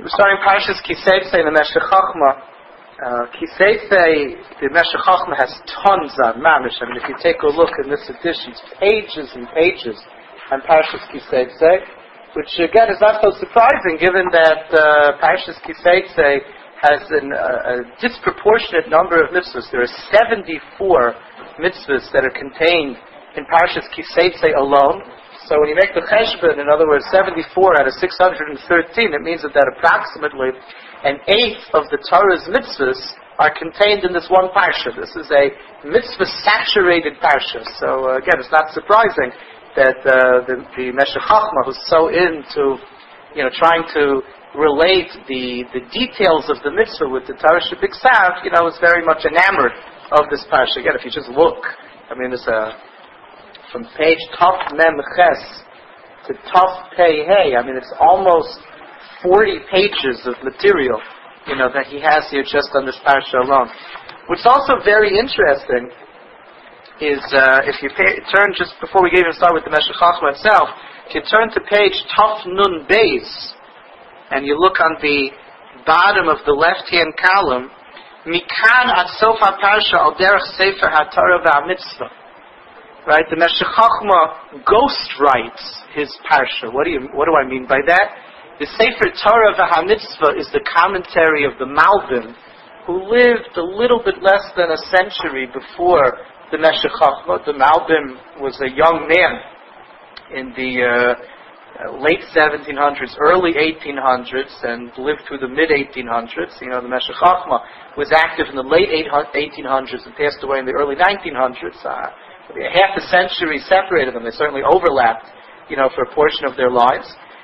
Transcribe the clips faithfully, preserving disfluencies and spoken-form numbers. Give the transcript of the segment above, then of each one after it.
We're starting Parshas Kiseitzei in the Meshech Chochmah. Uh, Kiseitzei, the Meshech Chochmah has tons on Mamish. I mean, if you take a look in this edition, it's pages and pages on Parshas Kiseitzei, which again is not so surprising given that uh, Parshas Kiseitzei has an, uh, a disproportionate number of mitzvahs. There are seventy-four mitzvahs that are contained in Parshas Kiseitzei alone. So when you make the cheshbon, in other words, seventy-four out of six hundred thirteen, it means that, that approximately an eighth of the Torah's mitzvahs are contained in this one parsha. This is a mitzvah-saturated parsha. So uh, again, it's not surprising that uh, the, the Meshech Chochmah, who's so into, you know, trying to relate the, the details of the mitzvah with the Torah Shebiksav, you know, is very much enamored of this parsha. Again, if you just look, I mean, there's a from page Taf Mem Ches to Taf Pei Hey, I mean, it's almost forty pages of material, you know, that he has here just on this parsha alone. What's also very interesting is, uh, if you pay, turn, just before we even start with the Meshech Chochmah itself, if you turn to page Taf Nun Beis, and you look on the bottom of the left-hand column, Mikan at Sof HaParsha al derech Sefer HaTorah VaMitzvah. Right, the Meshech Chochmah ghost writes his parsha. What do you? What do I mean by that? The Sefer Torah VaHaMitzvah is the commentary of the Malbim, who lived a little bit less than a century before the Meshech Chochmah. The Malbim was a young man in the uh, late seventeen hundreds, early eighteen hundreds, and lived through the mid eighteen hundreds. You know, the Meshech Chochmah was active in the late eighteen hundreds and passed away in the early nineteen hundreds. Uh, Half a century separated them. They certainly overlapped, you know, for a portion of their lives.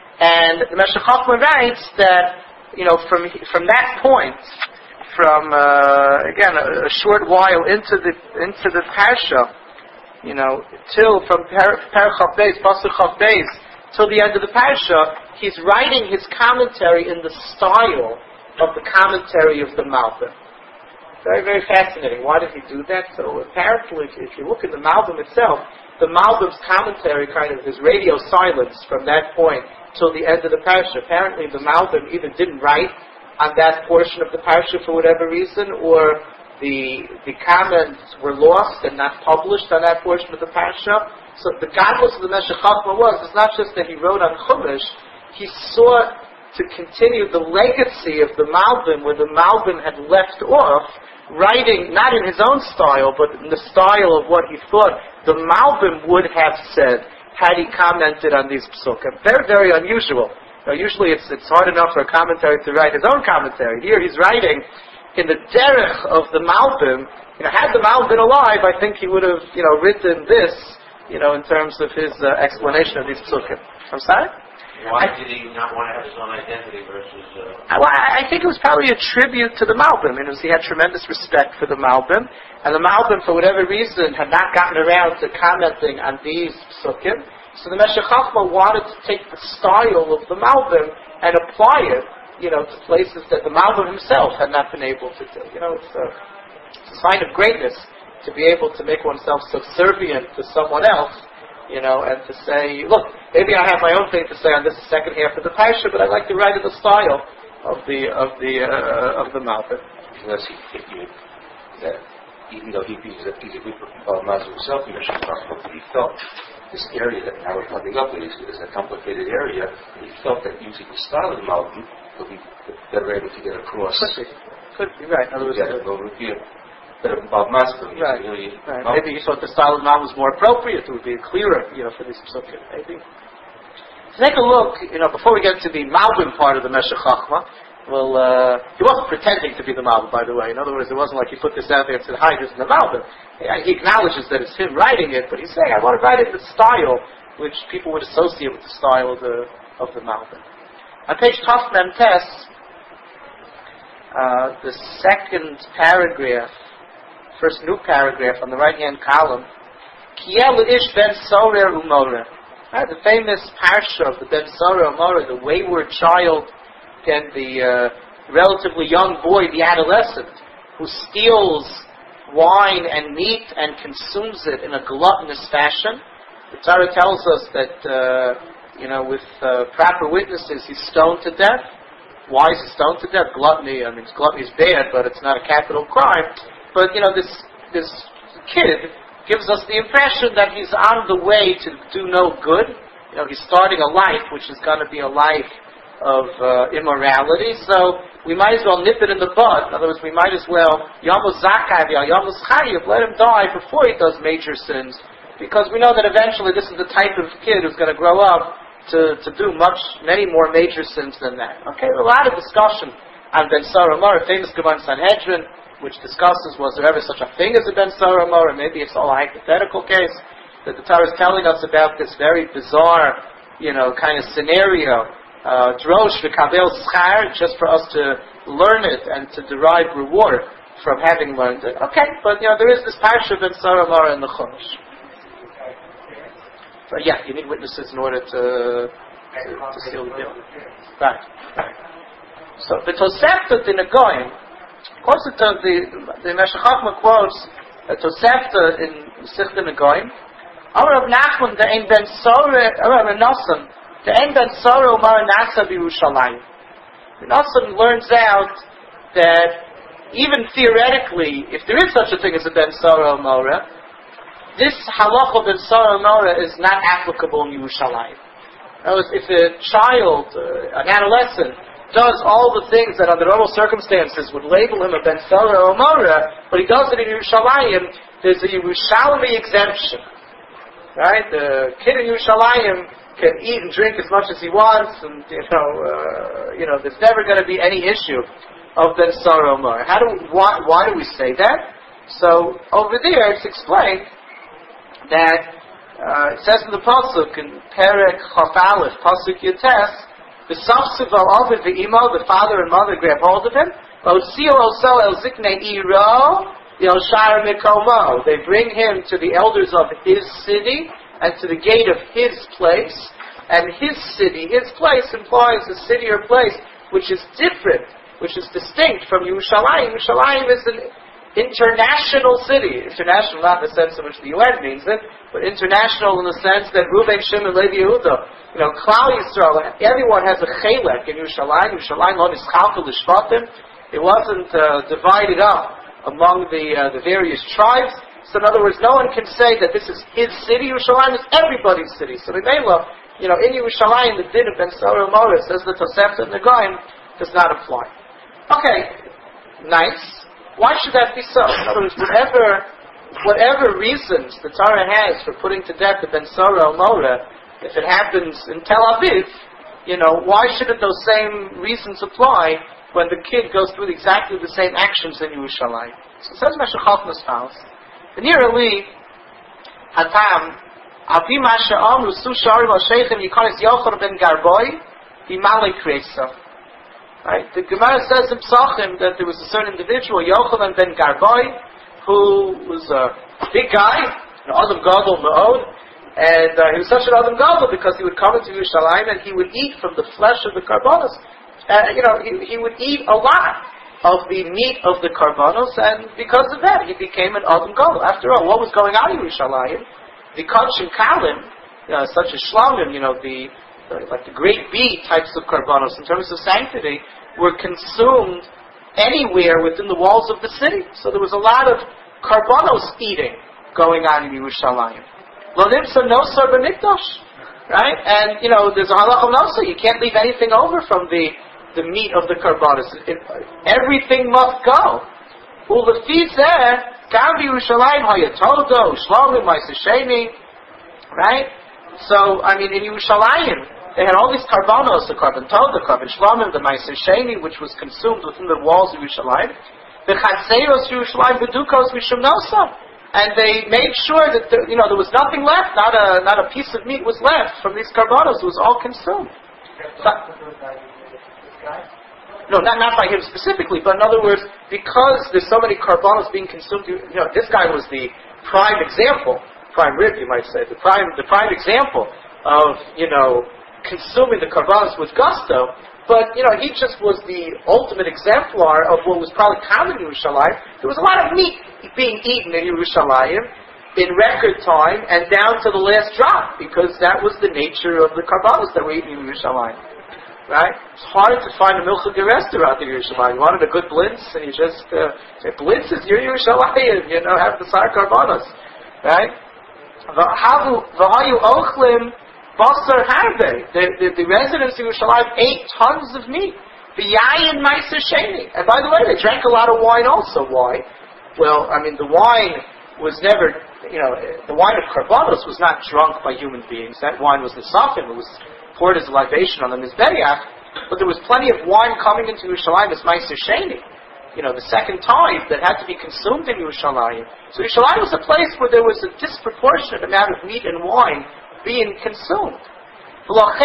And the Meshech Chochmah writes that, you know, from from that point, from uh, again a, a short while into the into the parsha, you know, till from Perek Chav Beis, Pasuk Chav Beis, till the end of the parsha, he's writing his commentary in the style of the commentary of the Malbim. Very, very fascinating. Why did he do that? So apparently, if you look at the Malbim itself, the Malbim's commentary kind of is radio silence from that point till the end of the parsha. Apparently, the Malbim either didn't write on that portion of the parsha for whatever reason, or the the comments were lost and not published on that portion of the parsha. So the godless of the Meshech Chochmah was, it's not just that he wrote on Chumash, he sought to continue the legacy of the Malbim, where the Malbim had left off, writing not in his own style, but in the style of what he thought the Malbim would have said had he commented on these psukim. Very, very unusual. Now, usually it's it's hard enough for a commentary to write his own commentary. Here he's writing in the derech of the Malbim. You know, had the Malbim been alive, I think he would have, you know, written this, you know, in terms of his uh, explanation of these psukim. I'm sorry? Why did he not want to have his own identity versus... Uh... Well, I think it was probably a tribute to the Malbim. It was, he had tremendous respect for the Malbim. And the Malbim, for whatever reason, had not gotten around to commenting on these psukim. So the Meshech Chochmah wanted to take the style of the Malbim and apply it, you know, to places that the Malbim himself had not been able to do. You know, it's a, it's a sign of greatness to be able to make oneself subservient to someone else, you know, and to say, look, maybe I have my own thing to say on this second half of the parsha, but I'd like to write in the style of the of the uh, of the Malbim. Because he, he, that even though he, he's, a, he's a good Mazur himself, he felt this area that now we're coming up with is, is a complicated area, and he felt that using the style of the Malbim would be better able to get across. Could be, could be right. In other words, yeah, But Bob Master, right. Really, right. Maybe you thought the style of the Malbim was more appropriate, it would be clearer, you know, for this psukim. Maybe. To take a look, you know, before we get to the Malbim part of the Meshech Chochmah, well, uh, he wasn't pretending to be the Malbim, by the way. In other words, it wasn't like he put this out there and said, "Hi, this is the Malbim." He acknowledges that it's him writing it, but he's saying, "I want to write it in the style which people would associate with the style of the of the Malbim." On page Taf Mem Tes, uh, the second paragraph. First new paragraph on the right-hand column, Kiel ish ben sorer umoreh. Right, the famous parsha of the ben sorer umoreh, the wayward child, and the uh, relatively young boy, the adolescent, who steals wine and meat and consumes it in a gluttonous fashion. The Torah tells us that, uh, you know, with uh, proper witnesses, he's stoned to death. why is he stoned to death? Gluttony, I mean, gluttony is bad, but it's not a capital crime. But, you know, this this kid gives us the impression that he's on the way to do no good. You know, he's starting a life which is going to be a life of uh, immorality, so we might as well nip it in the bud. In other words, we might as well Yamus Zakai, Yamus Chayiv, let him die before he does major sins, because we know that eventually this is the type of kid who's going to grow up to, to do much, many more major sins than that. Okay, a lot of discussion on Ben Sora Mora, famous Gemara Sanhedrin, which discusses was there ever such a thing as a Ben Sora Mora. Maybe it's all a hypothetical case that the Torah is telling us about this very bizarre, you know, kind of scenario. Uh, drosh v'kabel schar, just for us to learn it and to derive reward from having learned it. Okay, but you know there is this parsha Ben Sora Mora in the Chumash. But yeah, you need witnesses in order to to, to seal the deal. Right. Right. So the Tosefta in the Goyim, of course, the the, the Meshech Chochmah quotes a Tosefta in Sichta Negoyim. Amar Rav Nachman the Ein Ben Sora, Rav Nosson. The Ein Ben Sora Umar Nasa B'Yerushalayim. Nosson learns out that even theoretically, if there is such a thing as a Ben Sora Umara, this halacha Ben Sora Umara is not applicable in Yerushalayim. In other words, if a child, uh, an adolescent, does all the things that under normal circumstances would label him a Ben Sora Umara, but he does it in Yerushalayim, there's a Yerushalmi exemption. Right? The kid in Yerushalayim can eat and drink as much as he wants, and you know, uh, you know, there's never going to be any issue of Ben Sora Umar. How do why why do we say that? So over there, it's explained that uh, it says in the pasuk in Perek Chaf Aleph, pasuk Yates, the Safsival Ovid v'Imo, the father and mother grab hold of him. Osio Oso El Ziknei Iro Yoshar Mikomo. They bring him to the elders of his city and to the gate of his place. And his city, his place implies a city or place which is different, which is distinct from Yerushalayim. Yerushalayim is an international city. International not in the sense in which the U N means it, but international in the sense that Reuven, Shimon, Levi, Yehuda, you know, Klal Yisrael, everyone has a chelek in Yerushalayim. Yerushalayim lo nischalkel l'shvatim. It wasn't uh, divided up among the uh, the various tribes. So in other words, no one can say that this is his city. Yerushalayim is everybody's city. So Mimela, you know, in Yerushalayim, the din of Ben Sora Umar, says the Tosefta and the Goyim, does not apply. Okay, nice. Why should that be so? In other words, whatever, whatever reasons the Torah has for putting to death the Ben Sora Umar, if it happens in Tel Aviv, you know, why shouldn't those same reasons apply when the kid goes through exactly the same actions in Yerushalayim? So it says Meshech Chochmah's house. Nearly, Hatam, Avi Masha Amru Su Sharim Al Sheichem Yikonis Yochor Ben Garboy, Himale Kresa. Right? The Gemara says in Psachim that there was a certain individual, Yochanan Ben Garboy, who was a big guy, an Adam Gadol Ma'od, and uh, he was such an Adam Gadol because he would come into Yerushalayim and he would eat from the flesh of the Karbonos. Uh, you know, he, he would eat a lot of the meat of the Karbanos, and because of that, he became an Adam Gadol. After all, what was going on in Yerushalayim? The Kodesh Kalim, you know, such as Shlomim, you know, the, the like the great bee types of Karbanos, in terms of sanctity, were consumed anywhere within the walls of the city. So there was a lot of Karbanos eating going on in Yerushalayim. Lo nimsa nosar b'mikdash, right? And you know, there's a halach of nosa. You can't leave anything over from the the meat of the Karbanos. Everything must go. Ulefizeh, Gam Yerushalayim hayatodo, Shlomim Ma'aseh, right? So, I mean, in Yerushalayim, they had all these Karbanos, the Karban Tov, the Karban Shlomim, the Ma'aseh, which was consumed within the walls of Yerushalayim. The Chatzeros Yerushalayim Bedukos Mishum Nosa. And they made sure that, there, you know, there was nothing left, not a not a piece of meat was left from these Karbanos. It was all consumed. So, No, not not by him specifically, but in other words, because there's so many Karbanos being consumed, you know, this guy was the prime example, prime rib, you might say, the prime the prime example of, you know, consuming the Karbanos with gusto. But, you know, he just was the ultimate exemplar of what was probably common in Yerushalayim. There was a lot of meat being eaten in Yerushalayim in record time and down to the last drop, because that was the nature of the Karbanos that were eaten in Yerushalayim. right? It's hard to find a Milcha restaurant in Yerushalayim. You wanted a good blitz, and you just uh, say, blitz is your Yerushalayim, you know, have the Sar Karbonos, right? V'hayu ochlim basar harbe. The, the, the residents of Yerushalayim ate tons of meat. V'yayin meiser sheni. And by the way, they drank a lot of wine also. Why? Well, I mean, the wine was never, you know, the wine of Karbonos was not drunk by human beings. That wine was the Safim. It was poured as a libation on the Mizbeach. But there was plenty of wine coming into Yerushalayim as meiser sheni. You know, the second time that had to be consumed in Yerushalayim. So Yerushalayim was a place where there was a disproportionate amount of meat and wine being consumed. Therefore,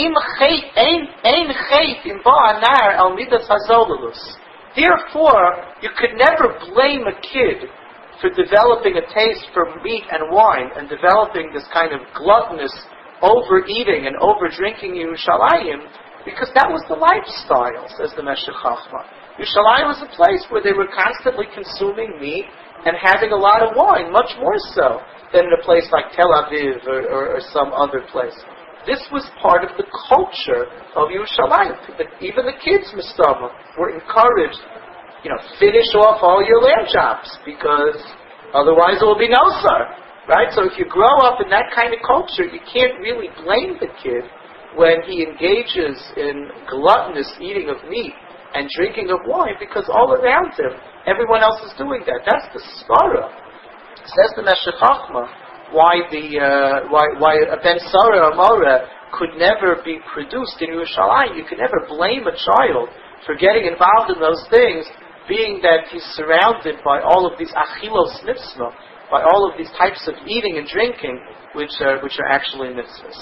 you could never blame a kid for developing a taste for meat and wine and developing this kind of gluttonous overeating and over-drinking in Yerushalayim, because that was the lifestyle, says the Meshech Chochmah. Yerushalayim was a place where they were constantly consuming meat and having a lot of wine, much more so than in a place like Tel Aviv or, or, or some other place. This was part of the culture of Yerushalayim. Even the kids, Mistama, were encouraged, you know, finish off all your lamb chops, because otherwise it will be no sir. Right? So if you grow up in that kind of culture, you can't really blame the kid when he engages in gluttonous eating of meat and drinking of wine, because all around him, everyone else is doing that. That's the svara. Says the Meshech Chochmah, why the uh, why why a ben Sara or Mora could never be produced in Yerushalayim. You could never blame a child for getting involved in those things, being that he's surrounded by all of these achilos mitzvah, by all of these types of eating and drinking, which are which are actually mitzvahs.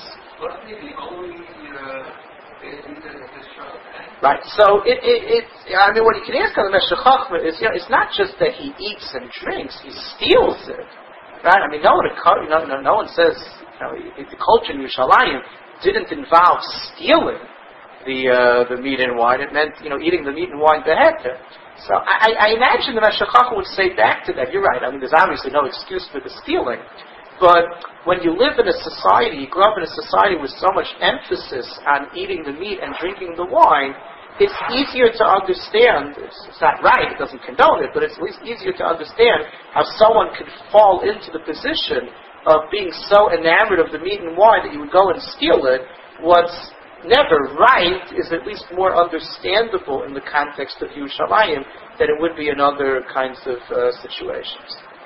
Right. So it, it, it I mean, what you can ask on the Meshech Chochmah is, you know, it's not just that he eats and drinks; he steals it. Right? I mean, no one, you know, no, no one says, you know, the culture in Yerushalayim didn't involve stealing the uh, the meat and wine. It meant, you know, eating the meat and wine beheter. So I, I imagine the Meshech Chochmah would say back to that, you're right, I mean, there's obviously no excuse for the stealing, but when you live in a society, you grow up in a society with so much emphasis on eating the meat and drinking the wine, it's easier to understand, it's, it's not right, it doesn't condone it, but it's at least easier to understand how someone could fall into the position of being so enamored of the meat and wine that you would go and steal it. What's never right is at least more understandable in the context of Yerushalayim than it would be in other kinds of uh, situations.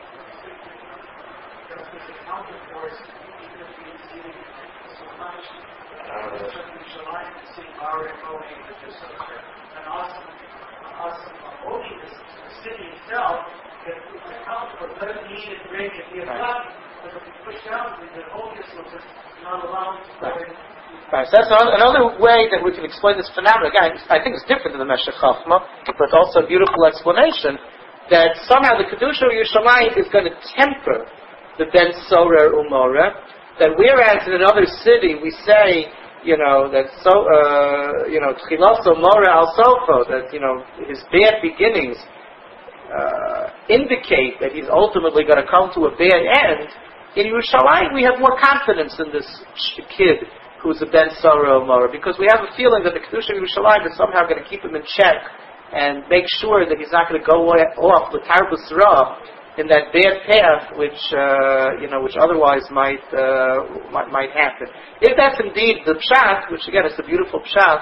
Right, so that's another, another way that we can explain this phenomenon. Again, I think it's different than the Meshech Chochmah, but also a beautiful explanation that somehow the Kedusha of Yerushalayim is going to temper the Ben Sora Umora, that whereas in another city we say, you know, that so, uh, you know, Tchiloso Mora Al Sofo, that, you know, his bad beginnings uh, indicate that he's ultimately going to come to a bad end. In Yerushalayim we have more confidence in this kid who's a Ben Sora Mora, because we have a feeling that the Kedusha of Yerushalayim is somehow going to keep him in check and make sure that he's not going to go off the Tarbus Ra in that bad path, which uh, you know, which otherwise might, uh, might might happen. If that's indeed the pshat, which again is a beautiful pshat,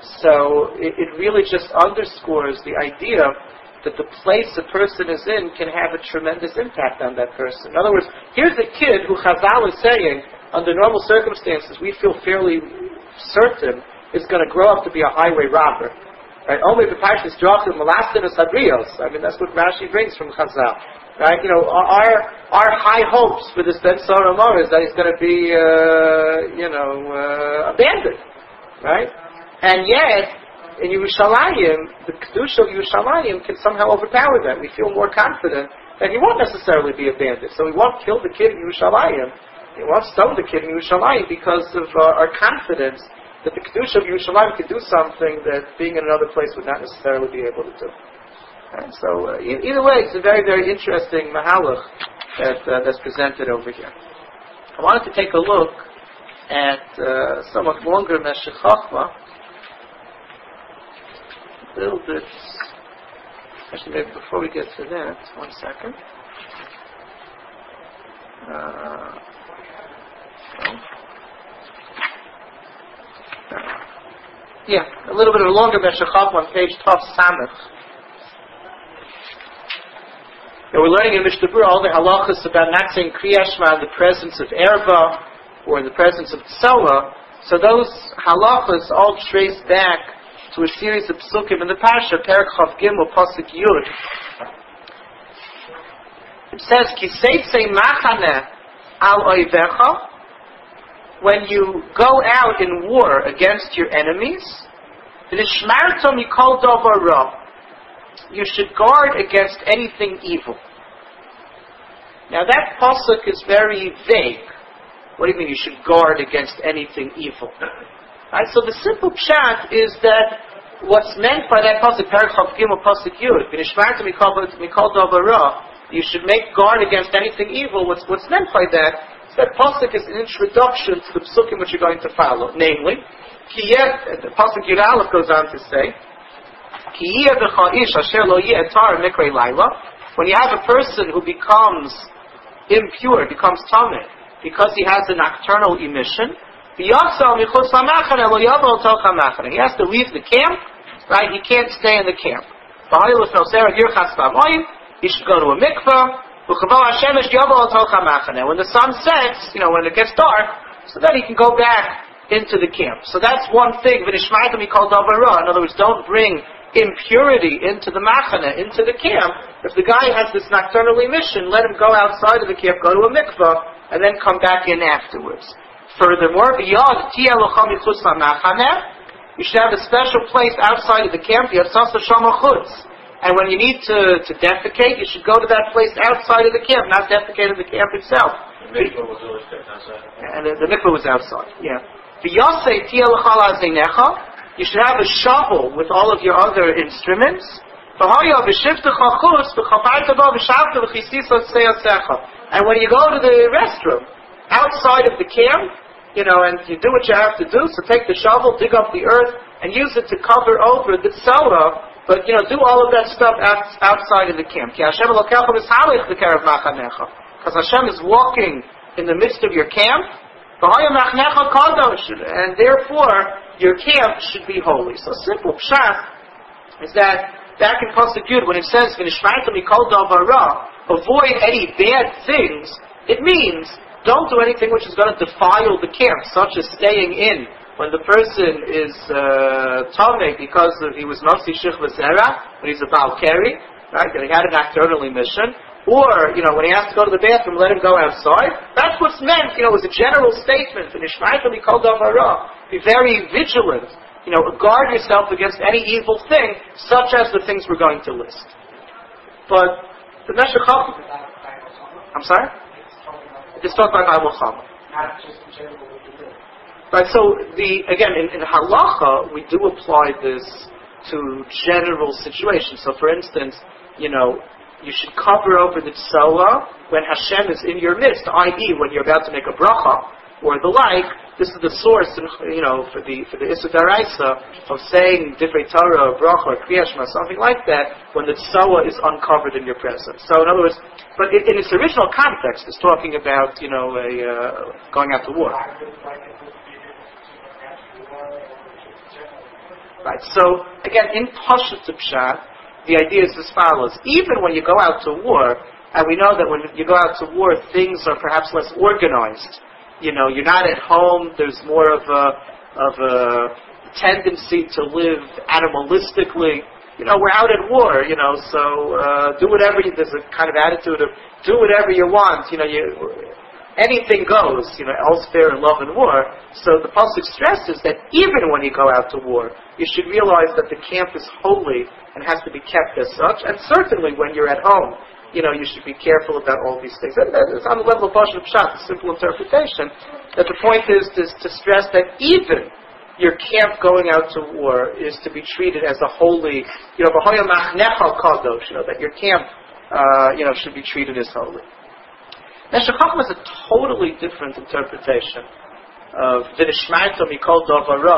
so it, it really just underscores the idea that the place a person is in can have a tremendous impact on that person. In other words, here's a kid who Chazal is saying, under normal circumstances, we feel fairly certain is going to grow up to be a highway robber. Right? Only the Parshas Drachim Malastinos Hadrios. I mean, that's what Rashi brings from Chazal. Right? You know, our our high hopes for this Ben Sora Mora is that he's going to be, uh, you know, uh, abandoned. Right? And yet, in Yerushalayim, the Kedusha of Yerushalayim can somehow overpower that. We feel more confident that he won't necessarily be abandoned. So we won't kill the kid in Yerushalayim. We won't stone the kid in Yerushalayim because of uh, our confidence that the Kedusha of Yerushalayim could do something that being in another place would not necessarily be able to do. And so, uh, e- either way, it's a very, very interesting mahalach that, uh, that's presented over here. I wanted to take a look at uh, somewhat longer Meshech Chochmah, little bit. Actually, maybe before we get to that, one second. Uh, oh. uh, yeah, a little bit of a longer Meshech Chochmah on page Tov Samech. Now we're learning in Mishnah Berurah all the halachas about not saying Kriya Shema in the presence of Erba or in the presence of Tzola. So those halachas all trace back to a series of psukim in the Parsha, Perek Chav Gimel, Pasuk Yud. It says, Ki seitze machane al oivecha, when you go out in war against your enemies, v'nishmarto mikol davar ra, you should guard against anything evil. Now that pasuk is very vague. What do you mean you should guard against anything evil? Right, so the simple pshat is that what's meant by that pasuk, Perek Chav Gimel Pasuk Yud, v'nishmarto mikol davar ra, you should make guard against anything evil. What's what's meant by that is that pasuk is an introduction to the psukim which you're going to follow. Namely, Kiyeh, the pasuk Yud Aleph goes on to say, Kiyeh v'cha ish asher lo yeh etar mikrei laila. When you have a person who becomes impure, becomes tameh, because he has a nocturnal emission, he has to leave the camp, right? He can't stay in the camp. He should go to a mikvah. When the sun sets, you know, when it gets dark, so then he can go back into the camp. So that's one thing. In other words, don't bring impurity into the machane, into the camp. If the guy has this nocturnal emission, let him go outside of the camp, go to a mikvah, and then come back in afterwards. Furthermore, you should have a special place outside of the camp. And when you need to, to defecate, you should go to that place outside of the camp, not defecate in the camp itself. The mikvah was always kept outside. And the, the mikvah was outside, yeah. You should have a shovel with all of your other instruments. And when you go to the restroom, outside of the camp, you know, and you do what you have to do, so take the shovel, dig up the earth, and use it to cover over the tzara, but, you know, do all of that stuff out, outside of the camp. Because Hashem is walking in the midst of your camp, and therefore, your camp should be holy. So simple pshat is that, back in Pasuk Yud, when it says, avoid any bad things, it means, don't do anything which is going to defile the camp, such as staying in when the person is uh, tameh because of, he was mostly shich v'zera, when he's a baal keri, right? And he had a nocturnal emission, or you know when he has to go to the bathroom, let him go outside. That's what's meant. You know, it was a general statement. Be very vigilant. You know, guard yourself against any evil thing, such as the things we're going to list. But the Meshech Chochmah, I'm sorry. It's talking about Bible Chama. Right, so the again in, in halacha we do apply this to general situations. So for instance, you know, you should cover over the tzola when Hashem is in your midst, that is when you're about to make a bracha or the like. This is the source, you know, for the for the Issa D'Oraisa of saying Divrei Torah, bracha, or Kriya Shema, something like that, when the tzola is uncovered in your presence. So in other words, but in, in its original context, it's talking about, you know, a uh, going out to war. Right. So again, in Pashut Pshat, the idea is as follows: even when you go out to war, and we know that when you go out to war, things are perhaps less organized. You know, you're not at home. There's more of a of a tendency to live animalistically. You know, we're out at war. You know, so uh, do whatever. You, there's a kind of attitude of do whatever you want. You know, you anything goes. You know, all's fair in love and war. So the pasuk stresses that even when you go out to war, you should realize that the camp is holy and has to be kept as such. And certainly when you're at home, you know, you should be careful about all these things. And it's on the level of Pashut Pshat, the simple interpretation, that the point is to, to stress that even your camp going out to war is to be treated as a holy, you know, kadosh, you know, that your camp, uh, you know, should be treated as holy. Meshech Chochmah is a totally different interpretation of V'nishmarto mikol davar ra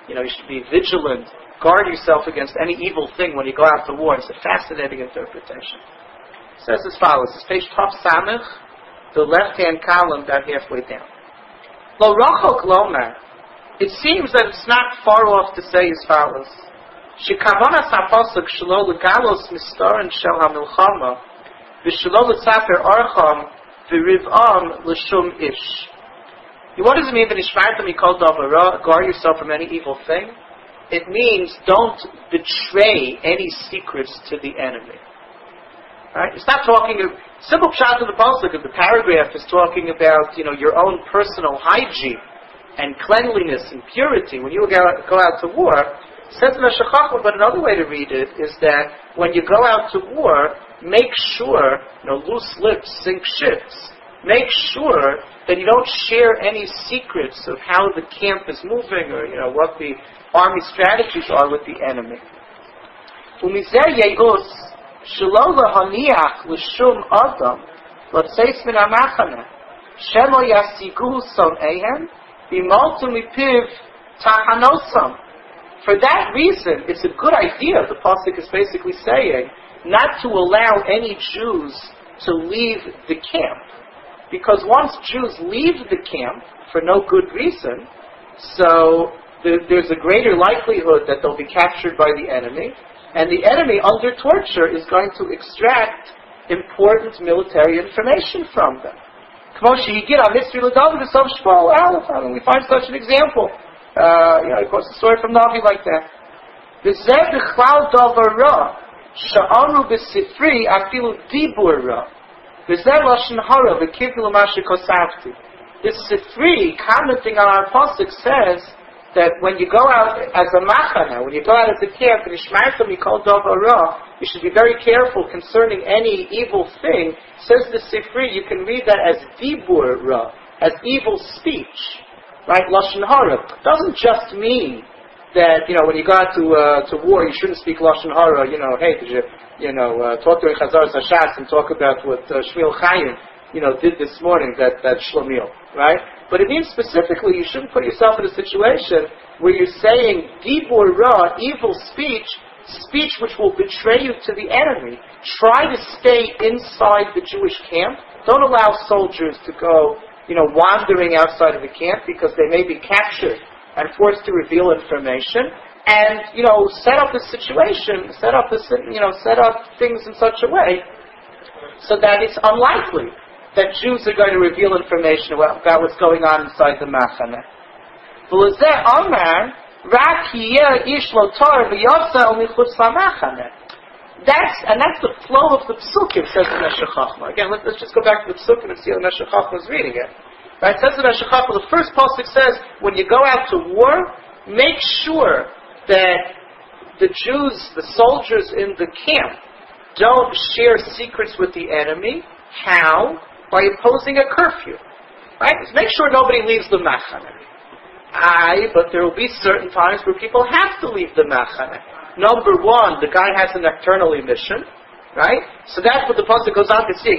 You know, you should be vigilant. Guard yourself against any evil thing when you go out to war. It's a fascinating interpretation. It says as follows. It's page top Samich, the left-hand column about halfway down. Lo rachok lomer. It seems that it's not far off to say as follows. Shekavanas hapasuk shelo legalos mistorin shel hamilchama v'shelo letzaper archam v'riv'am l'shum ish. What does it mean that Ishmartam Mikol Davara, guard yourself from any evil thing? It means don't betray any secrets to the enemy. Right? It's not talking of simple pshat of the pasuk of the paragraph is talking about, you know, your own personal hygiene and cleanliness and purity when you go out, go out to war. It says in Meshech Chochmah, but another way to read it is that when you go out to war, make sure, you know, loose lips sink ships. Make sure that you don't share any secrets of how the camp is moving or, you know, what the army strategies are with the enemy. Umizer ye'us shelo lahaniach l'shum adam l'tzeis min hamachana shelo yasigu son'ehem b'maltu mipiv tahanosam. For that reason, it's a good idea, the pasuk is basically saying, not to allow any Jews to leave the camp. Because once Jews leave the camp for no good reason, so there, there's a greater likelihood that they'll be captured by the enemy, and the enemy, under torture, is going to extract important military information from them. We find such an example. Uh, you know, of course, a story from Navi like that. This Sifri, commenting on our pasuk, says that when you go out as a machana, when you go out as a camp, and Ishmartam Mikol Davara, you should be very careful concerning any evil thing. Says the Sifri, you can read that as dibur ra, as evil speech, right? Lashon hara doesn't just mean that, you know, when you go out to uh, to war, you shouldn't speak lashon hara. You know, hey, did you, you know, uh, talk during Chazar Sashas and talk about what uh, Shmuel Chaim, you know, did this morning, that, that Shlomiel, right? But it means specifically you shouldn't put yourself in a situation where you're saying dibur ra, evil speech, speech which will betray you to the enemy. Try to stay inside the Jewish camp. Don't allow soldiers to go, you know, wandering outside of the camp, because they may be captured and forced to reveal information. And, you know, set up a situation, set up a, you know, set up things in such a way so that it's unlikely that Jews are going to reveal information about what's going on inside the Machane. That's, and that's the flow of the Psukim, says the Meshech Chochmah. Again, let's, let's just go back to the Psukim and see how the Meshech Chochmah is reading it. Right? It says the Meshech Chochmah, the first pasuk says, when you go out to war, make sure that the Jews, the soldiers in the camp, don't share secrets with the enemy. How? By imposing a curfew. Right? Just make sure nobody leaves the Machane. Aye, but there will be certain times where people have to leave the Machane. Number one, the guy has a nocturnal emission, right? So that's what the pasuk goes on to say.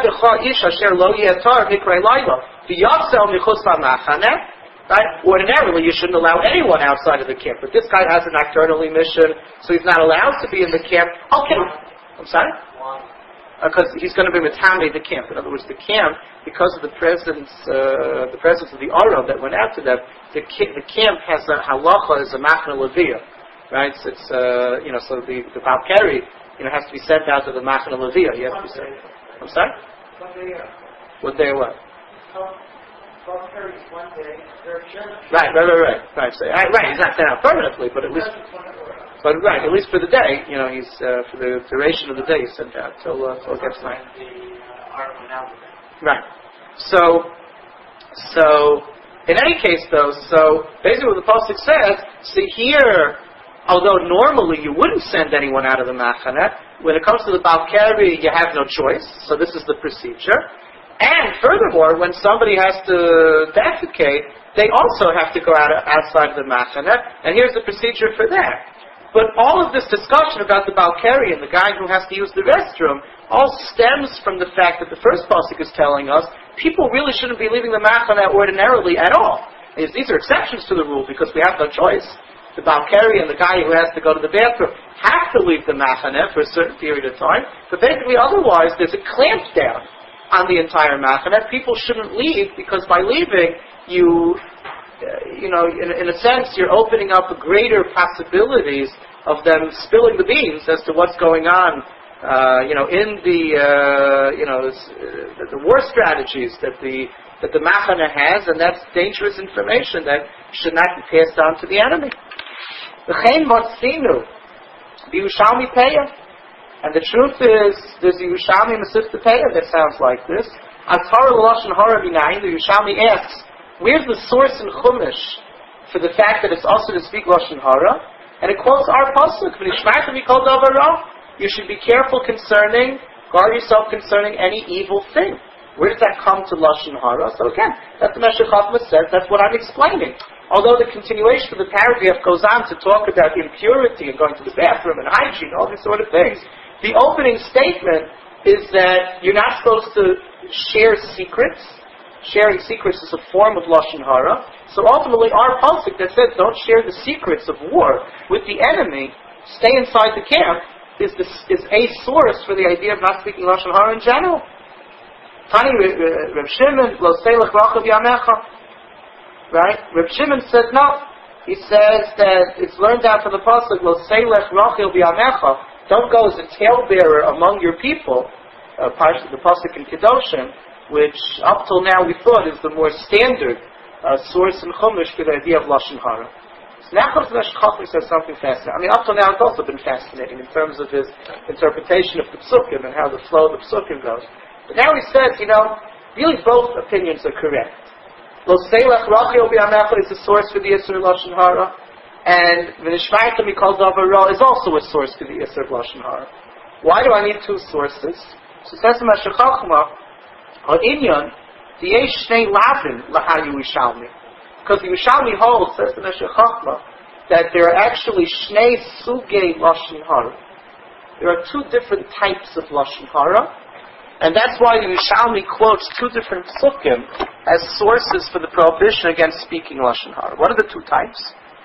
Right? Ordinarily, you shouldn't allow anyone outside of the camp, but this guy has a nocturnal emission, so he's not allowed to be in the camp. Okay, I'm sorry. Because uh, he's going to be mitame the camp. In other words, the camp, because of the presence, uh, the presence of the aura that went out to them, the, ki- the camp has a halacha as a machna leviyah, right? So it's uh, you know, so the the balkari, you know, has to be sent out to the machna leviyah. He has to be sent. I'm sorry. What day? What? Right, right, right, right, right. So, right, right. He's not sent out permanently, but at least. But right, at least for the day, you know, he's uh, for the duration of the day he's sent out till uh, till it gets night. Right. So, so in any case, though, so basically what the pasuk says, see here, although normally you wouldn't send anyone out of the Machane, when it comes to the Balkari, you have no choice. So this is the procedure. And furthermore, when somebody has to defecate, they also have to go out outside of the Machane. And here's the procedure for that. But all of this discussion about the Balkari and the guy who has to use the restroom all stems from the fact that the first pasuk is telling us people really shouldn't be leaving the Machane ordinarily at all. These are exceptions to the rule because we have no choice. the Balkari and the guy who has to go to the bathroom have to leave the Machaneh for a certain period of time, but basically otherwise there's a clamp down on the entire Machaneh. People shouldn't leave because by leaving, you, uh, you know, in, in a sense, you're opening up greater possibilities of them spilling the beans as to what's going on, uh, you know, in the, uh, you know, this, uh, the war strategies that the that the Machaneh has, and that's dangerous information that should not be passed on to the enemy. V'chein motzinu, the Yerushalmi Peah, and the truth is, there's a Yerushalmi Masifta Peah that sounds like this. Atar l'lashon hara b'nayin, the Yerushalmi asks, where's the source in Chumash for the fact that it's also to speak lashon hara? And it quotes our pasuk, "V'nishma'ta mikol davar ra." You should be careful concerning, guard yourself concerning any evil thing. Where does that come to lashon hara? So again, that's the Meshech Chochmah says. That's what I'm explaining. Although the continuation of the paragraph goes on to talk about impurity and going to the bathroom and hygiene, all these sort of things, the opening statement is that you're not supposed to share secrets. Sharing secrets is a form of lashon hara. So ultimately, our pasuk that says don't share the secrets of war with the enemy, stay inside the camp, is the, is a source for the idea of not speaking lashon hara in general. Tani Reb Shimon lo seilach rachel b'yamecha. Right? Reb Shimon says no. He says that it's learned out from the pasuk lo seilach rachel b'yamecha. Don't go as a talebearer among your people. Uh, the pasuk in Kedoshim, which up till now we thought is the more standard uh, source in Chumash for the idea of lashon hara. So now comes the Meshech Chochmah says something fascinating. I mean, up till now it's also been fascinating in terms of his interpretation of the psukim and how the flow of the psukim goes. But now he says, you know, really both opinions are correct. Lo seilach rachel b'yamecha is the source for the Yisur lashon hara, and v'nishma'ta mikol davar ra is also a source for the Yisur lashon hara. Why do I need two sources? So says the Meshech Chochmah, ha'inyan diyesh shnei lavin laha Yerushalmi. Because the Yerushalmi holds, says the Meshech Chochmah, that there are actually shnei sugei lashon hara. There are two different types of lashon hara. And that's why the Yerushalmi quotes two different psukim as sources for the prohibition against speaking lashon hara. What are the two types?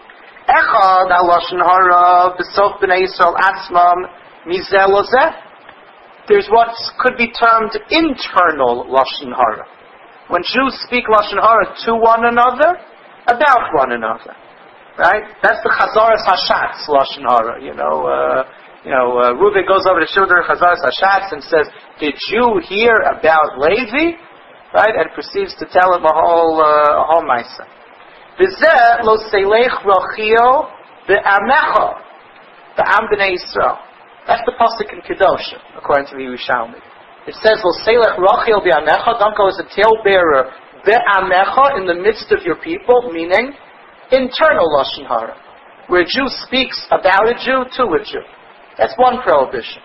Echad al lashon hara b'sof b'nei Yisrael atzmam mizeh lozeh. There's what could be termed internal lashon hara. When Jews speak lashon hara to one another, about one another, right? That's the chazaras hashatz lashon hara. You know. Uh, You know, uh, Reuven goes over to Shildar Chazaras Hashatz and says, "Did you hear about Levi?" Right, and proceeds to tell him a whole uh, a whole ma'isa. V'zeh lo seilech rochio be'amecha be'am b'nei Yisrael. That's the pasuk in Kedoshim, according to the Yerushalmi. It says lo seilech rochio be'amecha. Don't go as a talebearer be'amecha in the midst of your people, meaning internal lashon hara, where a Jew speaks about a Jew to a Jew. That's one prohibition.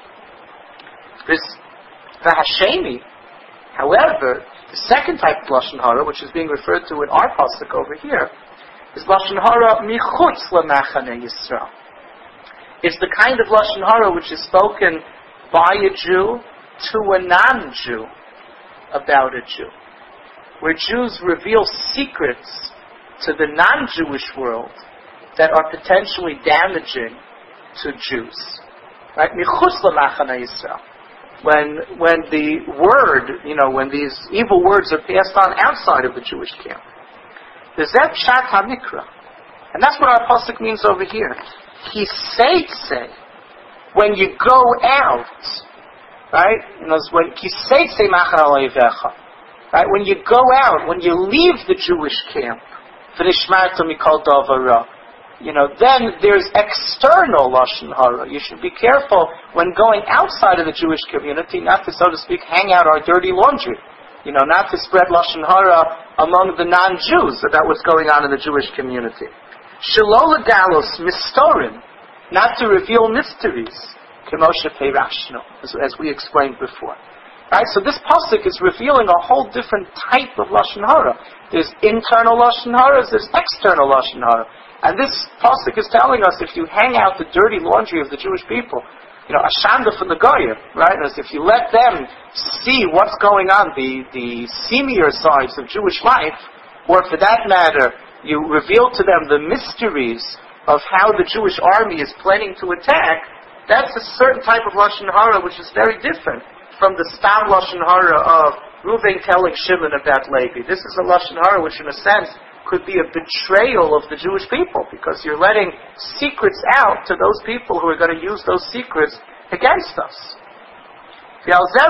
This v'hasheni, however, the second type of lashon hara, which is being referred to in our pasuk over here, is lashon hara michutz lemachaneh Yisrael. It's the kind of lashon hara which is spoken by a Jew to a non-Jew about a Jew, where Jews reveal secrets to the non-Jewish world that are potentially damaging to Jews. Right? Michutz lemachaneh Yisrael. When when the word, you know, when these evil words are passed on outside of the Jewish camp. The Zeh Pshat HaMikra. And that's what our pasuk means over here. He say say when you go out, right? You know, when he say say machan alevecha, right? When you go out, when you leave the Jewish camp, v'nishmarta mikol davar ra. You know, then there's external lashon hara. You should be careful when going outside of the Jewish community, not to, so to speak, hang out our dirty laundry. You know, not to spread lashon hara among the non-Jews about what's going on in the Jewish community. Shelo legalos mistorim, not to reveal mysteries, kemoshe peirashno, as, as we explained before. Right? So this pasuk is revealing a whole different type of lashon hara. There's internal lashon hara, there's external lashon hara. And this pasuk is telling us if you hang out the dirty laundry of the Jewish people, you know, ashanda from the goyim, right? As if you let them see what's going on, the the seamier sides of Jewish life, or for that matter, you reveal to them the mysteries of how the Jewish army is planning to attack, that's a certain type of Lashon Hara which is very different from the Stam Lashon Hara of Reuven telling Shimon about Levi. This is a Lashon Hara which in a sense could be a betrayal of the Jewish people, because you're letting secrets out to those people who are going to use those secrets against us. He's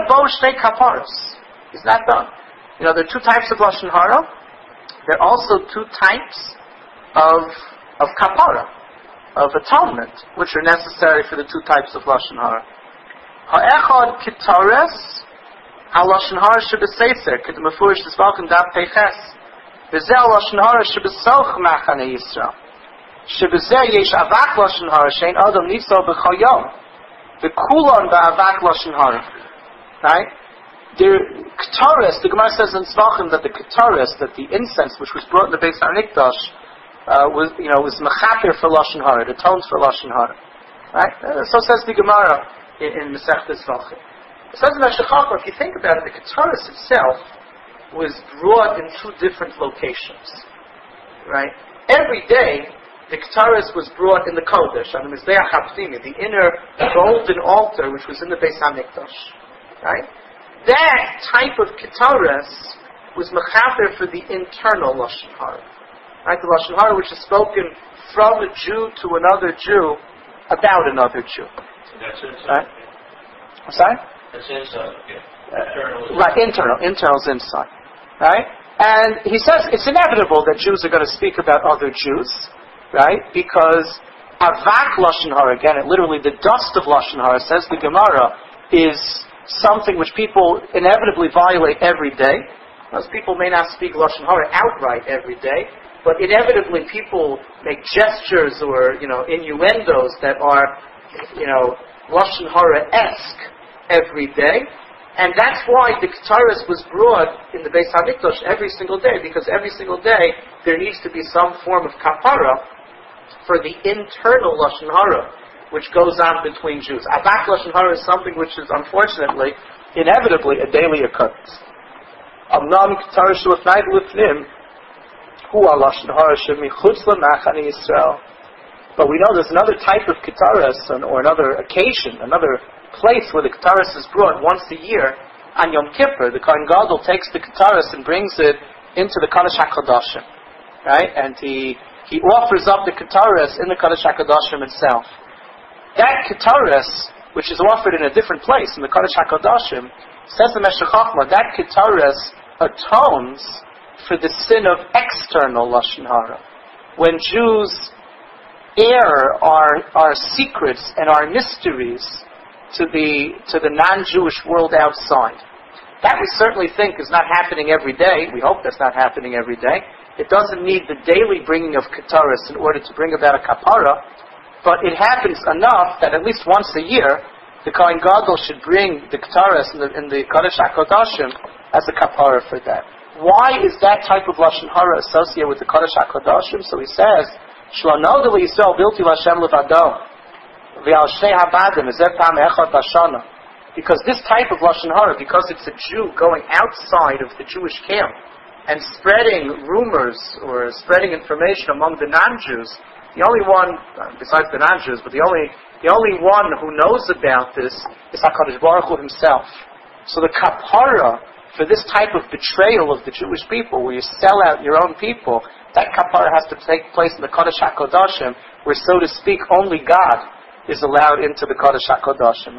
not done. You know, there are two types of Lashon Hara. There are also two types of of kapara, of atonement, which are necessary for the two types of Lashon Hara. Ha'echad kitares ha-Lashon Hara shebeseser, k'demefurish t'zvalken daf peiches. V'zeh ha-Lashon Hara shebesoch machane Yisrael. Shebezeh yesh avak Lashon Hara, shein adam nifsal b'chayom. V'kulon ba'avak Lashon Hara. Right? The kitares, the Gemara says in Tzvachim that the kitares, that the incense which was brought in the Beis HaMikdash, Uh, was, you know, was mechaper for Lashon Hara, it atones for Lashon Hara. Right? Uh, so says the Gemara in, in Masechtas Tzvachim. It says in Meshech Chochmah, if you think about it, the Ketaris itself was brought in two different locations. Right? Every day, the Ketaris was brought in the Kodesh, on the Mizbeach HaPnimi, the inner golden altar which was in the Beis HaMikdash. Right? That type of Ketaris was mechaper for the internal Lashon Hara. Right, the Lashon Hara which is spoken from a Jew to another Jew about another Jew. That's inside. Right? I'm sorry? That's inside. Yeah. Uh, right, internal. Internal's inside. Right? And he says it's inevitable that Jews are going to speak about other Jews, right? Because avak Lashon Hara, again, it literally the dust of Lashon Hara, says the Gemara, is something which people inevitably violate every day. Most people may not speak Lashon Hara outright every day, but inevitably people make gestures or, you know, innuendos that are, you know, Lashon Hara-esque every day. And that's why the Ketaris was brought in the Beis HaMikdash every single day, because every single day there needs to be some form of kapara for the internal Lashon Hara which goes on between Jews. Avak Lashon Hara is something which is unfortunately, inevitably, a daily occurrence. Amnam Ketaris Shu'afnai L'Fnim But we know there's another type of ketaris, or another occasion, another place where the ketaris is brought once a year on Yom Kippur. The Kohen Gadol takes the ketaris and brings it into the Kodesh HaKodashim, right? And he he offers up the ketaris in the Kodesh HaKodashim itself. That ketaris, which is offered in a different place in the Kodesh HaKodashim, says the Meshech Chochmah, that ketaris atones for the sin of external Lashon Hara. When Jews air our, our secrets and our mysteries to the, to the non-Jewish world outside. That we certainly think is not happening every day. We hope that's not happening every day. It doesn't need the daily bringing of ketaris in order to bring about a kapara, but it happens enough that at least once a year, the Kohen Gadol should bring the ketaris in the, in the Kodesh HaKodashim as a kapara for that. Why is that type of Lashon Hara associated with the Kodesh HaKodashim? So he says, Shlonoda Yisrael bilti Lashem levado, v'al shnei habadim ezeh pam echad b'shana. Because this type of Lashon Hara, because it's a Jew going outside of the Jewish camp and spreading rumors or spreading information among the non-Jews, the only one, besides the non-Jews, but the only the only one who knows about this is HaKadosh Baruch Hu himself. So the kapara for this type of betrayal of the Jewish people, where you sell out your own people, that kapara has to take place in the Kodesh HaKodashim, where, so to speak, only God is allowed into the Kodesh HaKodashim.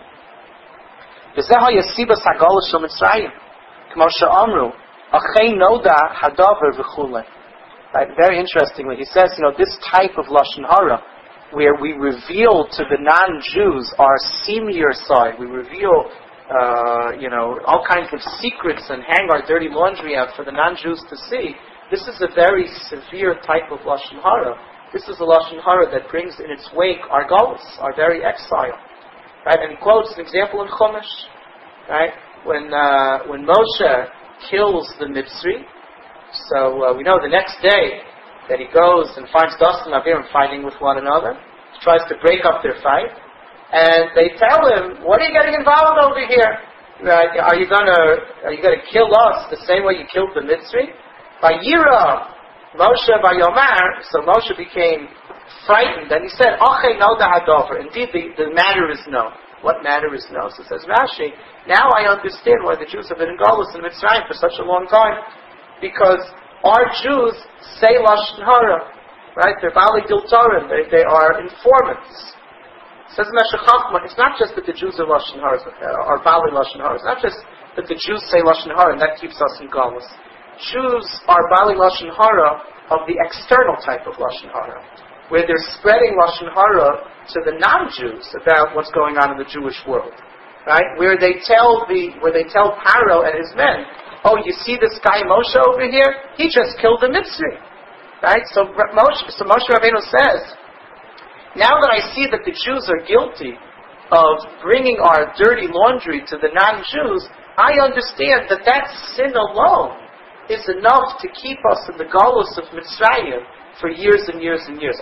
Right, very interestingly, he says, you know, this type of Lashon Hara, where we reveal to the non-Jews our seamier side, we reveal Uh, you know, all kinds of secrets and hang our dirty laundry out for the non-Jews to see. This is a very severe type of Lashon Hara. This is a Lashon Hara that brings in its wake our galus, our very exile. Right? And he quotes an example in Chumash. Right? When uh, when Moshe kills the Mitzri, so uh, we know the next day that he goes and finds Dasan and Abiram fighting with one another, he tries to break up their fight. And they tell him, "What are you getting involved over here? Right? Are you gonna are you gonna kill us the same way you killed the Mitzri?" By Yira, Moshe by Yomar, so Moshe became frightened, and he said, "Achei noda hadover." Indeed, the, the matter is known. What matter is known? So says Rashi, now I understand why the Jews have been in Galus and Mitzrayim for such a long time, because our Jews say Lashon Hara, right? They're Bali Diltarim, they, they are informants. Says Meshech Chochmah, it's not just that the Jews are Lashon Hara, are Bali Lashon Hara. It's not just that the Jews say Lashon Hara and that keeps us in Galus. Jews are Bali Lashon Hara of the external type of Lashon Hara, where they're spreading Lashon Hara to the non-Jews about what's going on in the Jewish world, right? Where they tell the, where they tell Paro and his men, oh, you see this guy Moshe over here? He just killed the Mitzri, right? So Moshe, so Moshe Rabbeinu says, now that I see that the Jews are guilty of bringing our dirty laundry to the non-Jews, I understand that that sin alone is enough to keep us in the galus of Mitzrayim for years and years and years.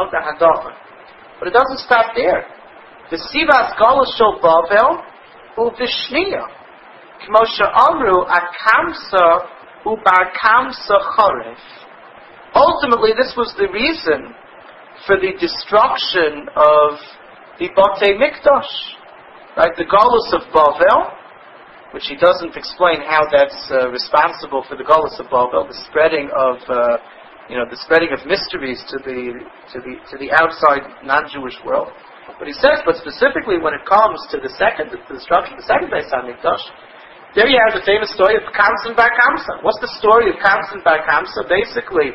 But it doesn't stop there. The Sivas galus shel Bavel u'vishniya k'mo she'amru akamsa u'barkamsa choref. Ultimately, this was the reason for the destruction of the Batei Mikdash, right? The galus of Bavel, which he doesn't explain how that's uh, responsible for the galus of Bavel, the spreading of, uh, you know, the spreading of mysteries to the to the to the outside non-Jewish world. But he says, but specifically when it comes to the second, the destruction of the second Beis Hamikdash, there you have the famous story of Kamsa Bar Kamsa. What's the story of Kamsa Bar Kamsa? Basically,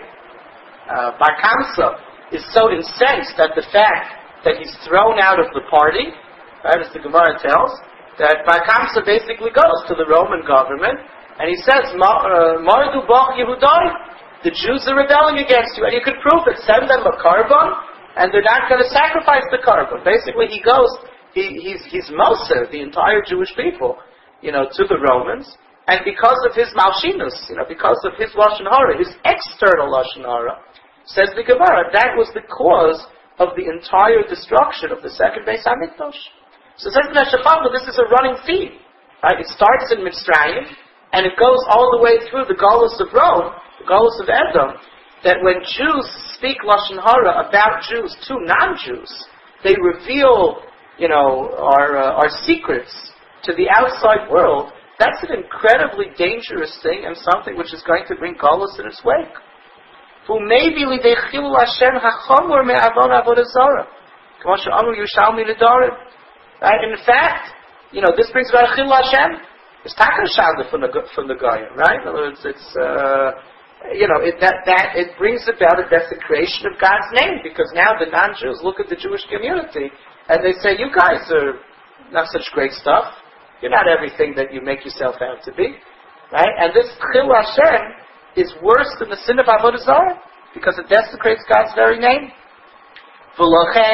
uh, Bar Kamsa is so incensed at the fact that he's thrown out of the party, right, as the Gemara tells, that Bar Kamsa basically goes to the Roman government and he says, Mardu Bach Yehudai, the Jews are rebelling against you, and you could prove it. Send them a carbon, and they're not going to sacrifice the carbon. Basically, he goes, he, he's, he's Moser, the entire Jewish people, you know, to the Romans, and because of his Malshinus, you know, because of his Lashon Hara, his external Lashon Hara, says the Gemara, that was the cause of the entire destruction of the second Beis Hamikdash. So says the Meshech Chochmah, this is a running theme, right? It starts in Mitzrayim, and it goes all the way through the Galus of Rome, the Galus of Edom, that when Jews speak Lashon Hara about Jews to non-Jews, they reveal, you know, our uh, our secrets to the outside world. That's an incredibly dangerous thing and something which is going to bring Galus in its wake. Who maybe lidechil Hashem hachamor me'avon avodah zarah, k'mo she'amru Yerushalmi nedarim. Right? In fact, you know, this brings about Chil Hashem. It's Takar Shanda from the from the Goyim, right? In other words, it's uh, you know, it, that that it brings about a desecration of God's name, because now the non-Jews look at the Jewish community and they say, "You guys are not such great stuff. You're not everything that you make yourself out to be." Right? And this Chil Hashem is worse than the sin of Avodah Zarah, because it desecrates God's very name. So,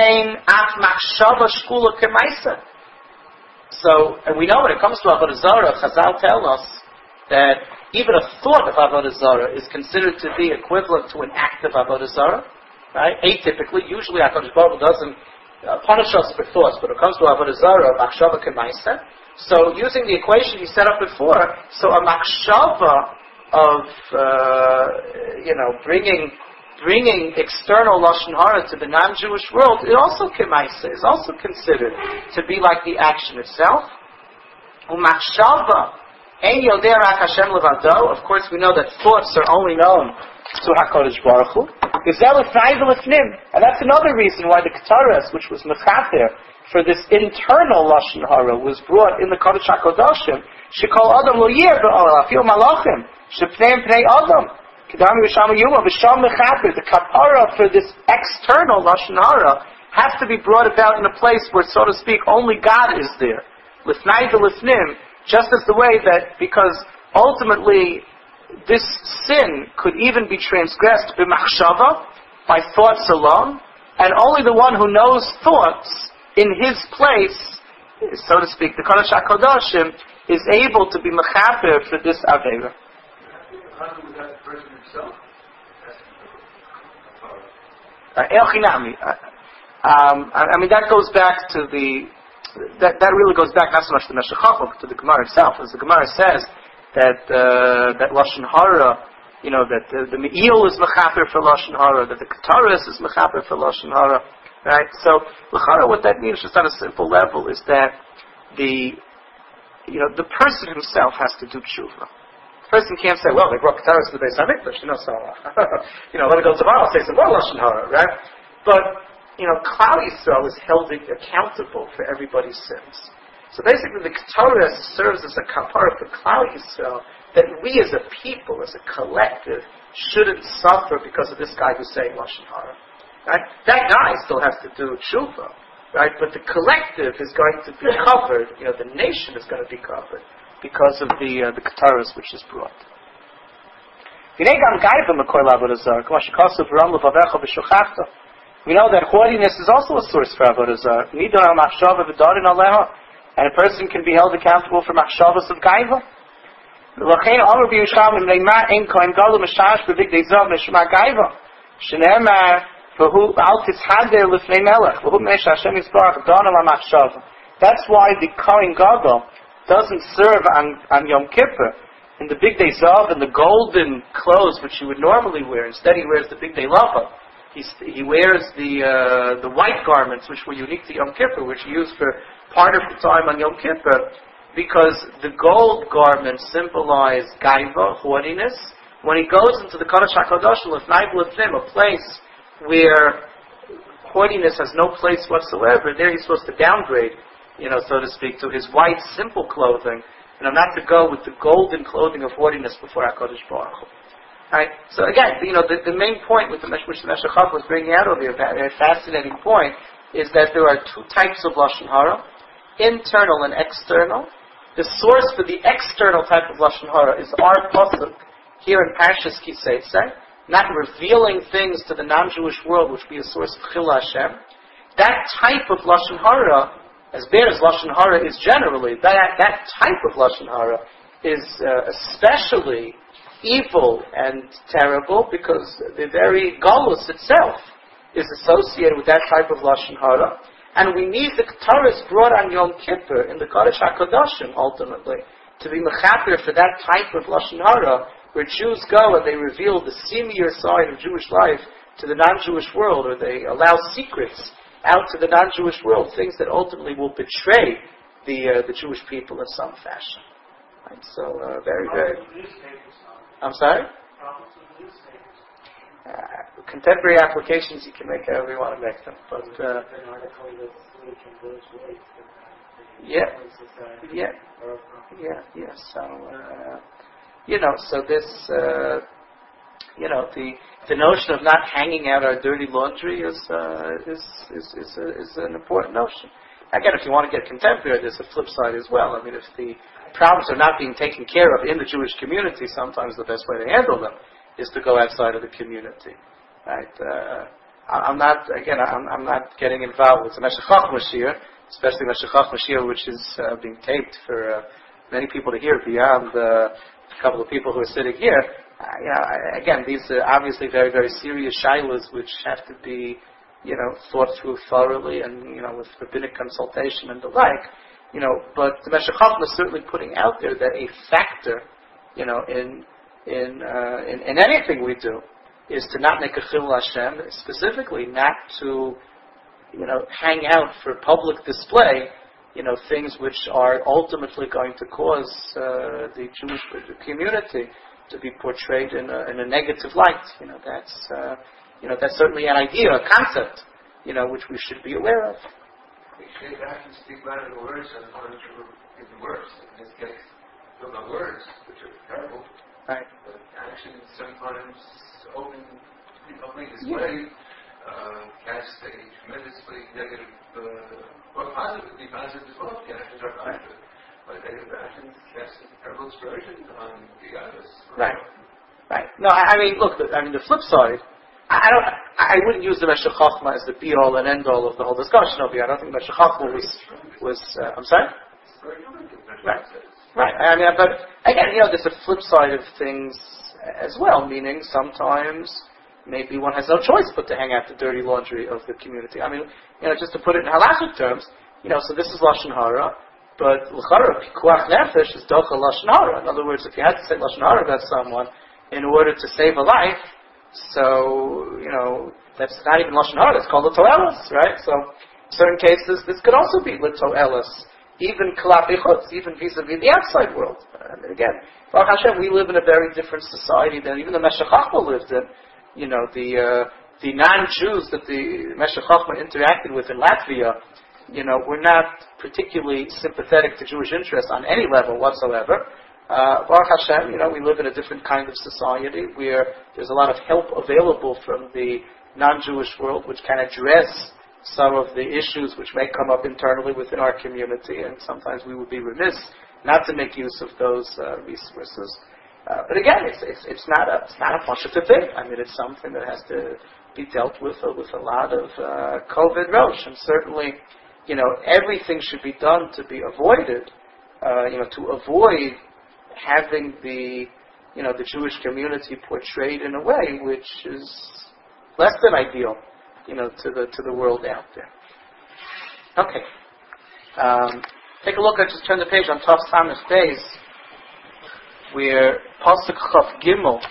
and we know when it comes to Avodah Zarah, Chazal tell us that even a thought of Avodah Zarah is considered to be equivalent to an act of Avodah Zarah, right? Atypically, usually HaKadosh Baruch Hu doesn't uh, punish us for thoughts, but when it comes to Avodah Zarah, Machshava K'maisa. So, using the equation he set up before, so a Machshava of, uh, you know, bringing bringing external Lashon Hara to the non-Jewish world, it also K'maisa, is also considered to be like the action itself. Umachshava ein yodei rak Hashem levado. Of course, we know that thoughts are only known to HaKadosh Baruch Hu. And that's another reason why the Ketares, which was mechaper for this internal Lashon Hara, was brought in the Kodesh HaKodashim. Shekol Adam lo yir be'olah, afil malachim, shepneim pnei Adam. The kapara for this external Lashon Hara has to be brought about in a place where, so to speak, only God is there. Lifnai v'lifnim, just as the way that, because ultimately this sin could even be transgressed b'machshava, by thoughts alone, and only the one who knows thoughts in his place, so to speak, the Kodesh HaKodashim, is able to be mechaper for this Aveira. Uh, um, I, I mean, that goes back to the, that, that really goes back not so much to the Meshech Chochmah, but to the Gemara itself. As the Gemara says, that, uh, that Lashon Hara you know, that the, the Me'il is mechaper for Lashon Hara, that the Kataris is mechaper for Lashon Hara, right? So, l'chara, what that means, just on a simple level, is that the, you know, the person himself has to do tshuva. The person can't say, well, they brought Kataris to the Beis HaMikdash, you know, so, you know, let me go tomorrow, I'll say some more Lashon Hara, right? But, you know, Klal Yisrael is held accountable for everybody's sins. So basically, the Kataris serves as a kapara for Klal Yisrael, that we as a people, as a collective, shouldn't suffer because of this guy who's saying Lashon Hara. Right? That guy still has to do tshuva, right? But the collective is going to be covered, you know, the nation is going to be covered because of the uh, the Kataris which is brought. We know that haughtiness is also a source for Avodah Zarah. And a person can be held accountable for machshavas of gaiva. לכן אמר בירושלמי נאמר אין כהן גדול משמש בבגדי זהב משמע גאווה שנאמר והוא אל תתהדר לפני מלך והוא מפני שהשם יתברך דן על המחשבה. That's why the Kohen Gadol doesn't serve on, on Yom Kippur in the Bigdei Zav and the golden clothes which he would normally wear. Instead he wears the Bigdei Lava. He, he wears the uh, the white garments which were unique to Yom Kippur, which he used for part of the time on Yom Kippur, because the gold garments symbolize gaiva, haughtiness. When he goes into the Kodesh HaKadosh, a place where haughtiness has no place whatsoever, there he's supposed to downgrade, you know, so to speak, to his white, simple clothing, you know, not to go with the golden clothing of haughtiness before HaKadosh Baruch Hu. Right? So again, you know, the, the main point with the Meshach Meshach was bringing out over here, a very fascinating point, is that there are two types of Lashon Hara, internal and external. The source for the external type of Lashon Hara is our pasuk here in Parshas Kiseitzer, not revealing things to the non-Jewish world, which would be a source of Chil Hashem. That type of Lashon Hara, as bad as Lashon Hara is generally, that that type of Lashon Hara is uh, especially evil and terrible because the very Golus itself is associated with that type of Lashon Hara. And we need the Kataris brought on Yom Kippur in the Kodesh HaKadoshim, ultimately, to be mechaper for that type of Lashon Hara, where Jews go and they reveal the seamier side of Jewish life to the non-Jewish world, or they allow secrets out to the non-Jewish world, things that ultimately will betray the uh, the Jewish people in some fashion. Right? So, uh, very, very... I'm sorry? Uh, contemporary applications, you can make however you want to make them. But, uh, yeah, yeah, yeah, yeah. So, uh, you know, so this, uh, you know, the the notion of not hanging out our dirty laundry is uh, is is is, a, is an important notion. Again, if you want to get contemporary, there's a flip side as well. I mean, if the problems are not being taken care of in the Jewish community, sometimes the best way to handle them is to go outside of the community, right? Uh, I'm not, again, I'm, I'm not getting involved with the Meshach Chochmah Shir, especially Meshach Chochmah Shir, which is uh, being taped for uh, many people to hear beyond uh, a couple of people who are sitting here. Uh, you know, again, these are obviously very, very serious shilas which have to be, you know, thought through thoroughly and, you know, with rabbinic consultation and the like. You know, but the Meshach Chochmah is certainly putting out there that a factor, you know, in in, uh, in in anything we do is to not make a chilul Hashem, specifically not to, you know, hang out for public display, you know, things which are ultimately going to cause uh, the Jewish community to be portrayed in a, in a negative light. You know, that's uh, you know that's certainly an idea, a concept, you know, which we should be aware of. They say actions speak louder than words, and one is even worse. In this case, they're not words, which are terrible. Right. But actions sometimes open public display uh, cast a tremendously negative, uh, well, positively positive as well. The actions are positive, but negative actions cast a terrible aspersion on the others. Right. Right. No, I, I mean, look. The, I mean, the flip side. I don't. I wouldn't use the Meshach Chochmah as the be-all and end-all of the whole discussion over here. I don't think Meshach Chochmah was. was uh, I'm sorry. Right. Right. I mean, but again, you know, there's a flip side of things as well. Meaning, sometimes maybe one has no choice but to hang out the dirty laundry of the community. I mean, you know, just to put it in halachic terms, you know, so this is Lashon Hara, but l'chara pikuach nefesh is docha Lashon Hara. In other words, if you had to say Lashon Hara about someone, in order to save a life. So, you know, that's not even Lashon Hara, that's called L'to'elis, right? So, in certain cases, this could also be L'to'elis, even Kalapi Chutz, even vis-a-vis the outside world. And again, Baruch Hashem, we live in a very different society than even the Meshech Chochmah lived in. You know, the uh, the non-Jews that the Meshech Chochmah interacted with in Latvia, you know, were not particularly sympathetic to Jewish interests on any level whatsoever. Uh, Baruch Hashem, you know, we live in a different kind of society where there's a lot of help available from the non-Jewish world which can address some of the issues which may come up internally within our community, and sometimes we would be remiss not to make use of those uh, resources. Uh, but again, it's, it's it's not a it's not a pashut thing. I mean, it's something that has to be dealt with uh, with a lot of uh, COVID rosh, and certainly, you know, everything should be done to be avoided. Uh, you know, to avoid having the, you know, the Jewish community portrayed in a way which is less than ideal, you know, to the to the world out there. Okay, um, take a look. I just turned the page on Tov Samech Beis, where Pasuk Chaf Gimel,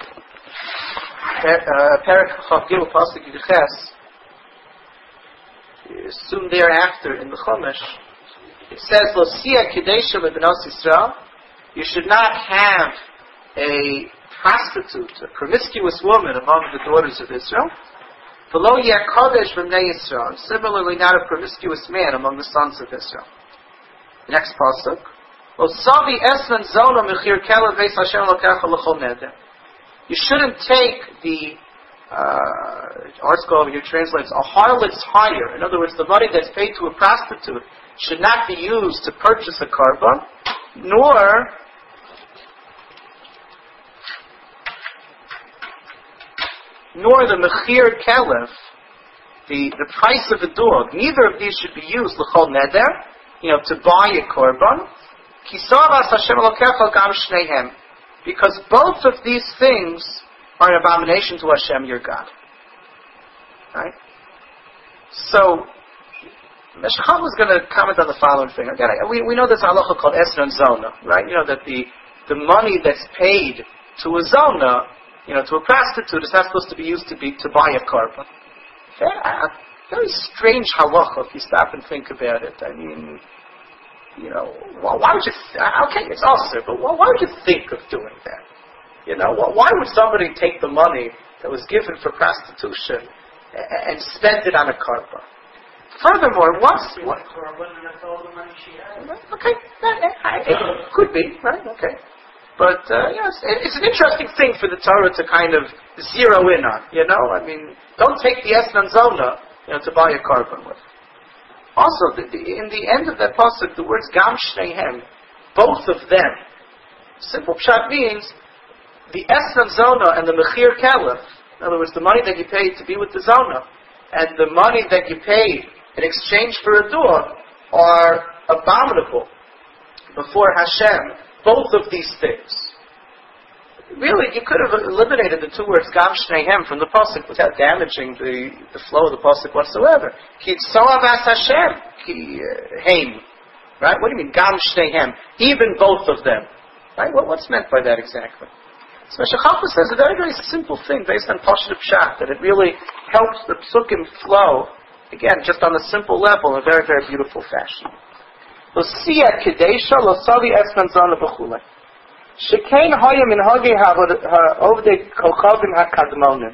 Perek Chaf Gimel, Pasuk Yiches, soon thereafter in the Chumash, it says, "Lo sia kedesha lebenos Yisrael." You should not have a prostitute, a promiscuous woman among the daughters of Israel. V'lo yeh kodesh b'nei Yisrael. Similarly, not a promiscuous man among the sons of Israel. The next pasuk. Lo savi esnan zona mechir kelev veis Hashem lokecha l'chol neder. You shouldn't take the, uh, ArtScroll over here translates, a harlot's hire. In other words, the money that's paid to a prostitute should not be used to purchase a korban, nor nor the mechir kelef, the, the price of a dog. Neither of these should be used l'chol neder, you know, to buy a korban. Kisavas Hashem Elokecha gam shnehem, because both of these things are an abomination to Hashem, your God. Right? So, Meshech Chochmah is going to comment on the following thing. Again, we, we know this halacha called Esron Zona, right? You know, that the, the money that's paid to a Zona, you know, to a prostitute, is not supposed to be used to be to buy a korban. A very strange halacha if you stop and think about it. I mean, you know, why, why would you, th- okay, it's also, but why, why would you think of doing that? You know, why would somebody take the money that was given for prostitution and, and spend it on a korban? Furthermore, what's what? Okay, it could be, right? Okay, but uh, yes, it's an interesting thing for the Torah to kind of zero in on. You know, I mean, don't take the Esnan Zona, you know, to buy a korban with. Also, the, the, in the end of that pasuk, the words Gam Shnehem, both of them. Simple pshat means the Esnan Zona and the Mechir Kalef. In other words, the money that you paid to be with the Zona and the money that you paid in exchange for a dog are abominable before Hashem. Both of these things. Really, you could have eliminated the two words Gam Shnehem from the pasuk without damaging the, the flow of the pasuk whatsoever. Ki Tzoavas Hashem Ki Heim. Right? What do you mean Gam Shnehem? Even both of them. Right? What, what's meant by that exactly? So Meshech Chochmah says a very, very simple thing based on Pashut Pshat, that it really helps the psukim flow. Again, just on a simple level, in a very, very beautiful fashion. Lo siya kedesha, lo savi esman zona b'chule. Shekein hoya min hoge ha'ovdei kochavim ha'kadmonim.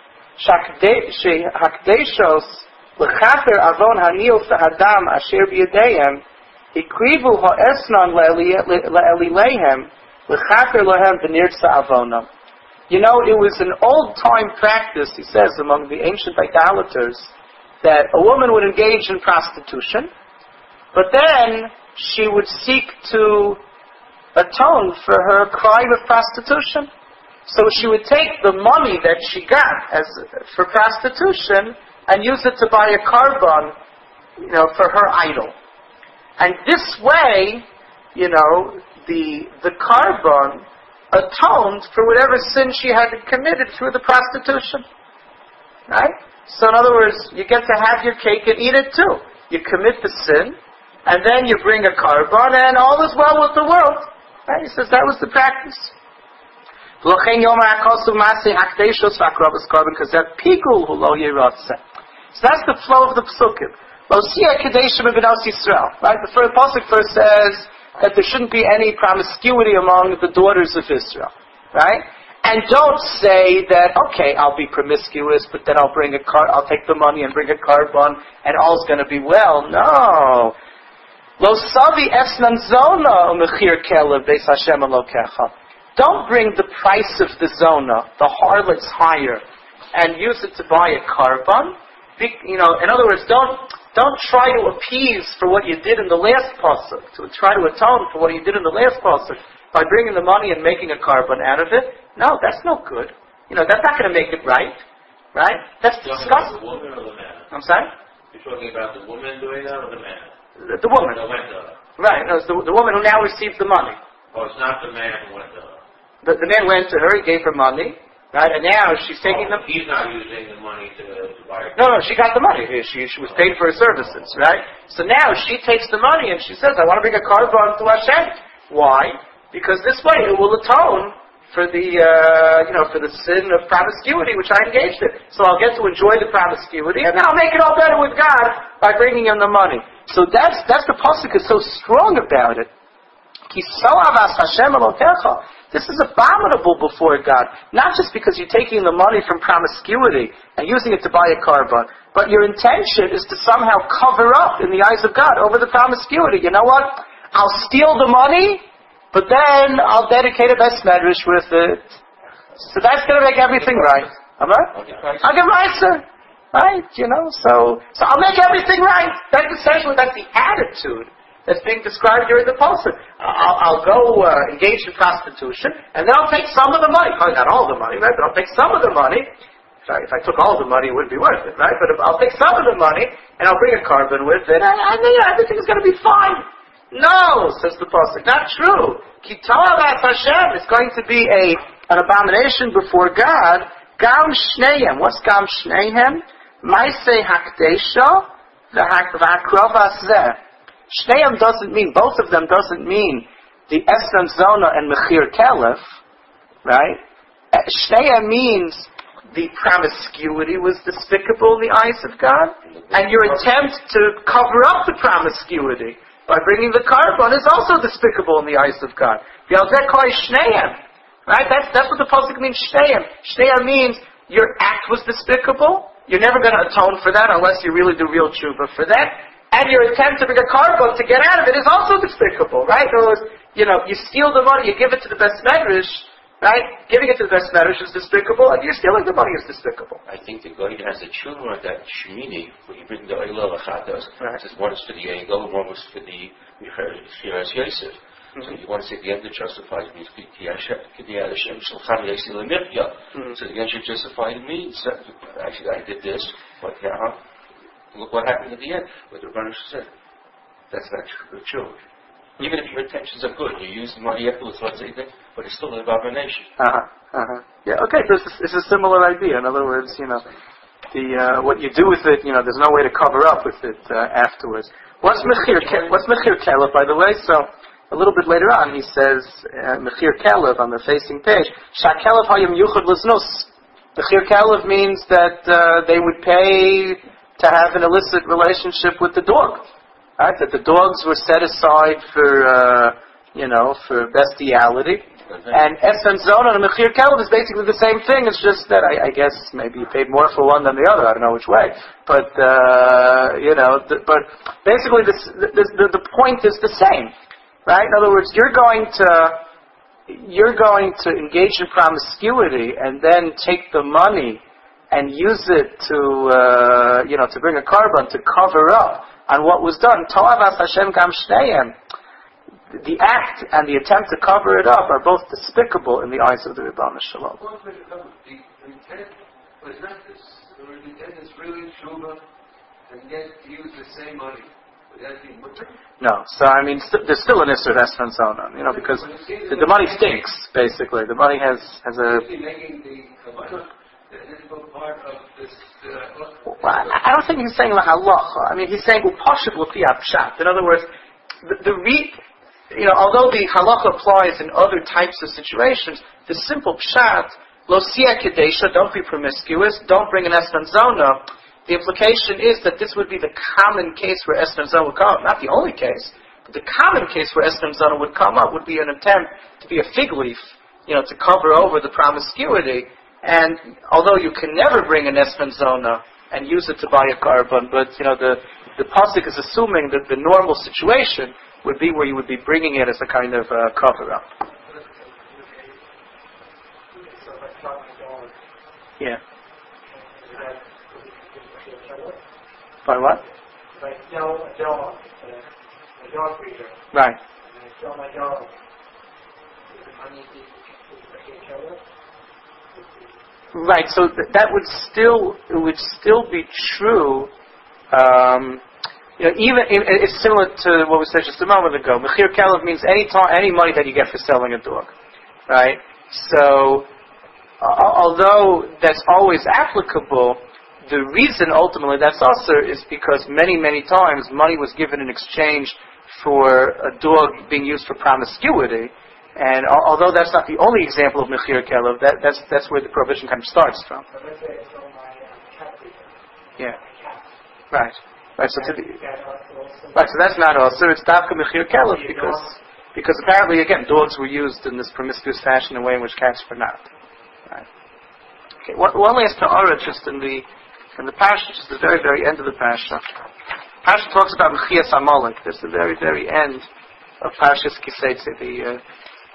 Shehakdeshos l'chaper avon ha'nil sa'adam asher b'yadeyem ikrivu ha'esnan le'elileihem l'chaper lohem v'nir sa'avonam. You know, it was an old-time practice, he says, among the ancient idolaters, that a woman would engage in prostitution, but then she would seek to atone for her crime of prostitution. So she would take the money that she got as for prostitution and use it to buy a korban, you know, for her idol. And this way, you know, the the korban atoned for whatever sin she had committed through the prostitution. Right? So in other words, you get to have your cake and eat it too. You commit the sin, and then you bring a korban, and all is well with the world. Right? He says that was the practice. V'lochein yomer hakosu masei hakdeishos v'akrobas korban kazeh pigul hu lo yiratzeh. So that's the flow of the psukim. Lo siyah kadeshim b'nos Yisrael. Right? The first pasuk first says that there shouldn't be any promiscuity among the daughters of Israel. Right? And don't say that, okay, I'll be promiscuous, but then I'll bring a car, I'll take the money and bring a carbon, and all's going to be well. No. Lo savi esnan zona umechir kelev beis Hashem elokecha. Don't bring the price of the zona, the harlot's hire, and use it to buy a carbon. Be, you know, in other words, don't don't try to appease for what you did in the last pasuk, to try to atone for what you did in the last pasuk by bringing the money and making a carbon out of it. No, that's no good. You know, that's not going to make it right. Right? That's disgusting. The woman or the man? I'm sorry? You're talking about the woman doing that or the man? The, the woman. The window. Right. No, it's the, the woman who now received the money. Oh, it's not the man who went to her. The, the man went to her, he gave her money, right? And now she's taking oh, the... He's not using the money to, to buy her. No, no, she got the money. She, she was paid for her services, right? So now she takes the money and she says, I want to bring a carbon to Hashem. Why? Because this way it will atone for the, uh, you know, for the sin of promiscuity which I engaged in. So I'll get to enjoy the promiscuity, and then I'll make it all better with God by bringing him the money. So that's that's the pasuk is so strong about it. Ki so avas Hashem elokecha. This is abominable before God, not just because you're taking the money from promiscuity and using it to buy a carbon, but your intention is to somehow cover up in the eyes of God over the promiscuity. You know what? I'll steal the money, but then I'll dedicate a best medrash with it. So that's going to make everything right. Am I? I'll get Meiser. Right? You know, so so I'll make everything right. That's essentially, that's the attitude that's being described here in the pasuk. I'll, I'll go uh, engage in prostitution, and then I'll take some of the money. Probably not all the money, right? But I'll take some of the money. If I, if I took all the money, it wouldn't be worth it, right? But if I'll take some of the money, and I'll bring a carbon with it, and, and then, you know, everything is going to be fine. No, says the pasuk, not true. Kitavas Hashem is going to be a an abomination before God. Gam shneim. What's gam shneim? Maisei hakdesha v'hakrovas zeh. Shneim doesn't mean, both of them doesn't mean the esnan zona and mechir kelef, right? Shneim means the promiscuity was despicable in the eyes of God, and your attempt to cover up the promiscuity by bringing the carbon is also despicable in the eyes of God. Right? That's that's what the pasuk means. Shneim. Shneim means your act was despicable. You're never going to atone for that unless you really do real tshuva for that. And your attempt to bring a carbon to get out of it is also despicable. Right? In other words, you know, you steal the money, you give it to the best medrash. Right? Giving it to the best medrash is despicable, and you're stealing the money is despicable. I think the guy has a children at that Shemini, where you bring the Eilah Lachatas. Right. One is for the Egel, and one was for the Shiraz Yosef. So you want to say the end that justifies means so the end should justify the means. Actually, I did this, but yeah, look what happened at the end. What the Rebbeinu said. That's not true. Even if your intentions are good, you use the money afterwards, let's say that, but it's still an abomination. Uh-huh, uh-huh. Yeah, okay, so it's, it's a similar idea. In other words, you know, the uh, what you do with it, you know, there's no way to cover up with it uh, afterwards. What's Mechir Ke- What's Mechir Kelef, by the way? So, a little bit later on, he says, uh, Mechir Kelef, on the facing page, Shak Kelef hayim yuchad l'znus. Mechir Kelef means that uh, they would pay to have an illicit relationship with the dog. Right, that the dogs were set aside for, uh, you know, for bestiality. Okay. And Essan Zona and Mechir Kelef is basically the same thing. It's just that I, I guess maybe you paid more for one than the other. I don't know which way. But, uh, you know, the, but basically this, this, the, the point is the same. Right? In other words, you're going to, you're going to engage in promiscuity and then take the money and use it to, uh, you know, to bring a carbon to cover up on what was done. To'avas Hashem gam shneim. The act and the attempt to cover it up are both despicable in the eyes of the Ribbon Shalom. The intent was not this. The intent is really tshuva and yet to use the same money. Would that be mutter? No. So, I mean, st- there's still an issue of Esran Zona, you know, because the, the money stinks, basically. The money has, has a... making the kavanah the integral part of this... Uh, well, I, I don't think he's saying la halacha. I mean, he's saying upashit l'pi pshat. In other words, the, the re... You know, although the halacha applies in other types of situations, the simple pshat, lo siya kedesha, don't be promiscuous, don't bring an esnan zona, the implication is that this would be the common case where esnan zona would come up. Not the only case, but the common case where esnan zona would come up would be an attempt to be a fig leaf, you know, to cover over the promiscuity. And although you can never bring an esnan zona and use it to buy a carbon, but you know the the pasuk is assuming that the normal situation would be where you would be bringing it as a kind of uh, cover up. Yeah. By what? Like Joe, Joe, a dog breeder. Right. And I sell my dog. Right. So th- that would still it would still be true. Um, you know, even it, it's similar to what we said just a moment ago. Mechir kelev means any ta- any money that you get for selling a dog, right? So, uh, although that's always applicable, the reason ultimately that's also is because many many times money was given in exchange for a dog being used for promiscuity, and al- although that's not the only example of mechir kelev, that that's that's where the prohibition kind of starts from. Yeah. Right. Right, so to the, right, so that's not also, it's dafka mechir kelev because because apparently again dogs were used in this promiscuous fashion in a way in which cats were not. Right. Okay, one, one last ta'ara just in the in the parsha, just the very very end of the parsha. Parsha talks about mechias Amalek. That's the very very end of Parshas Kiseitze. The uh,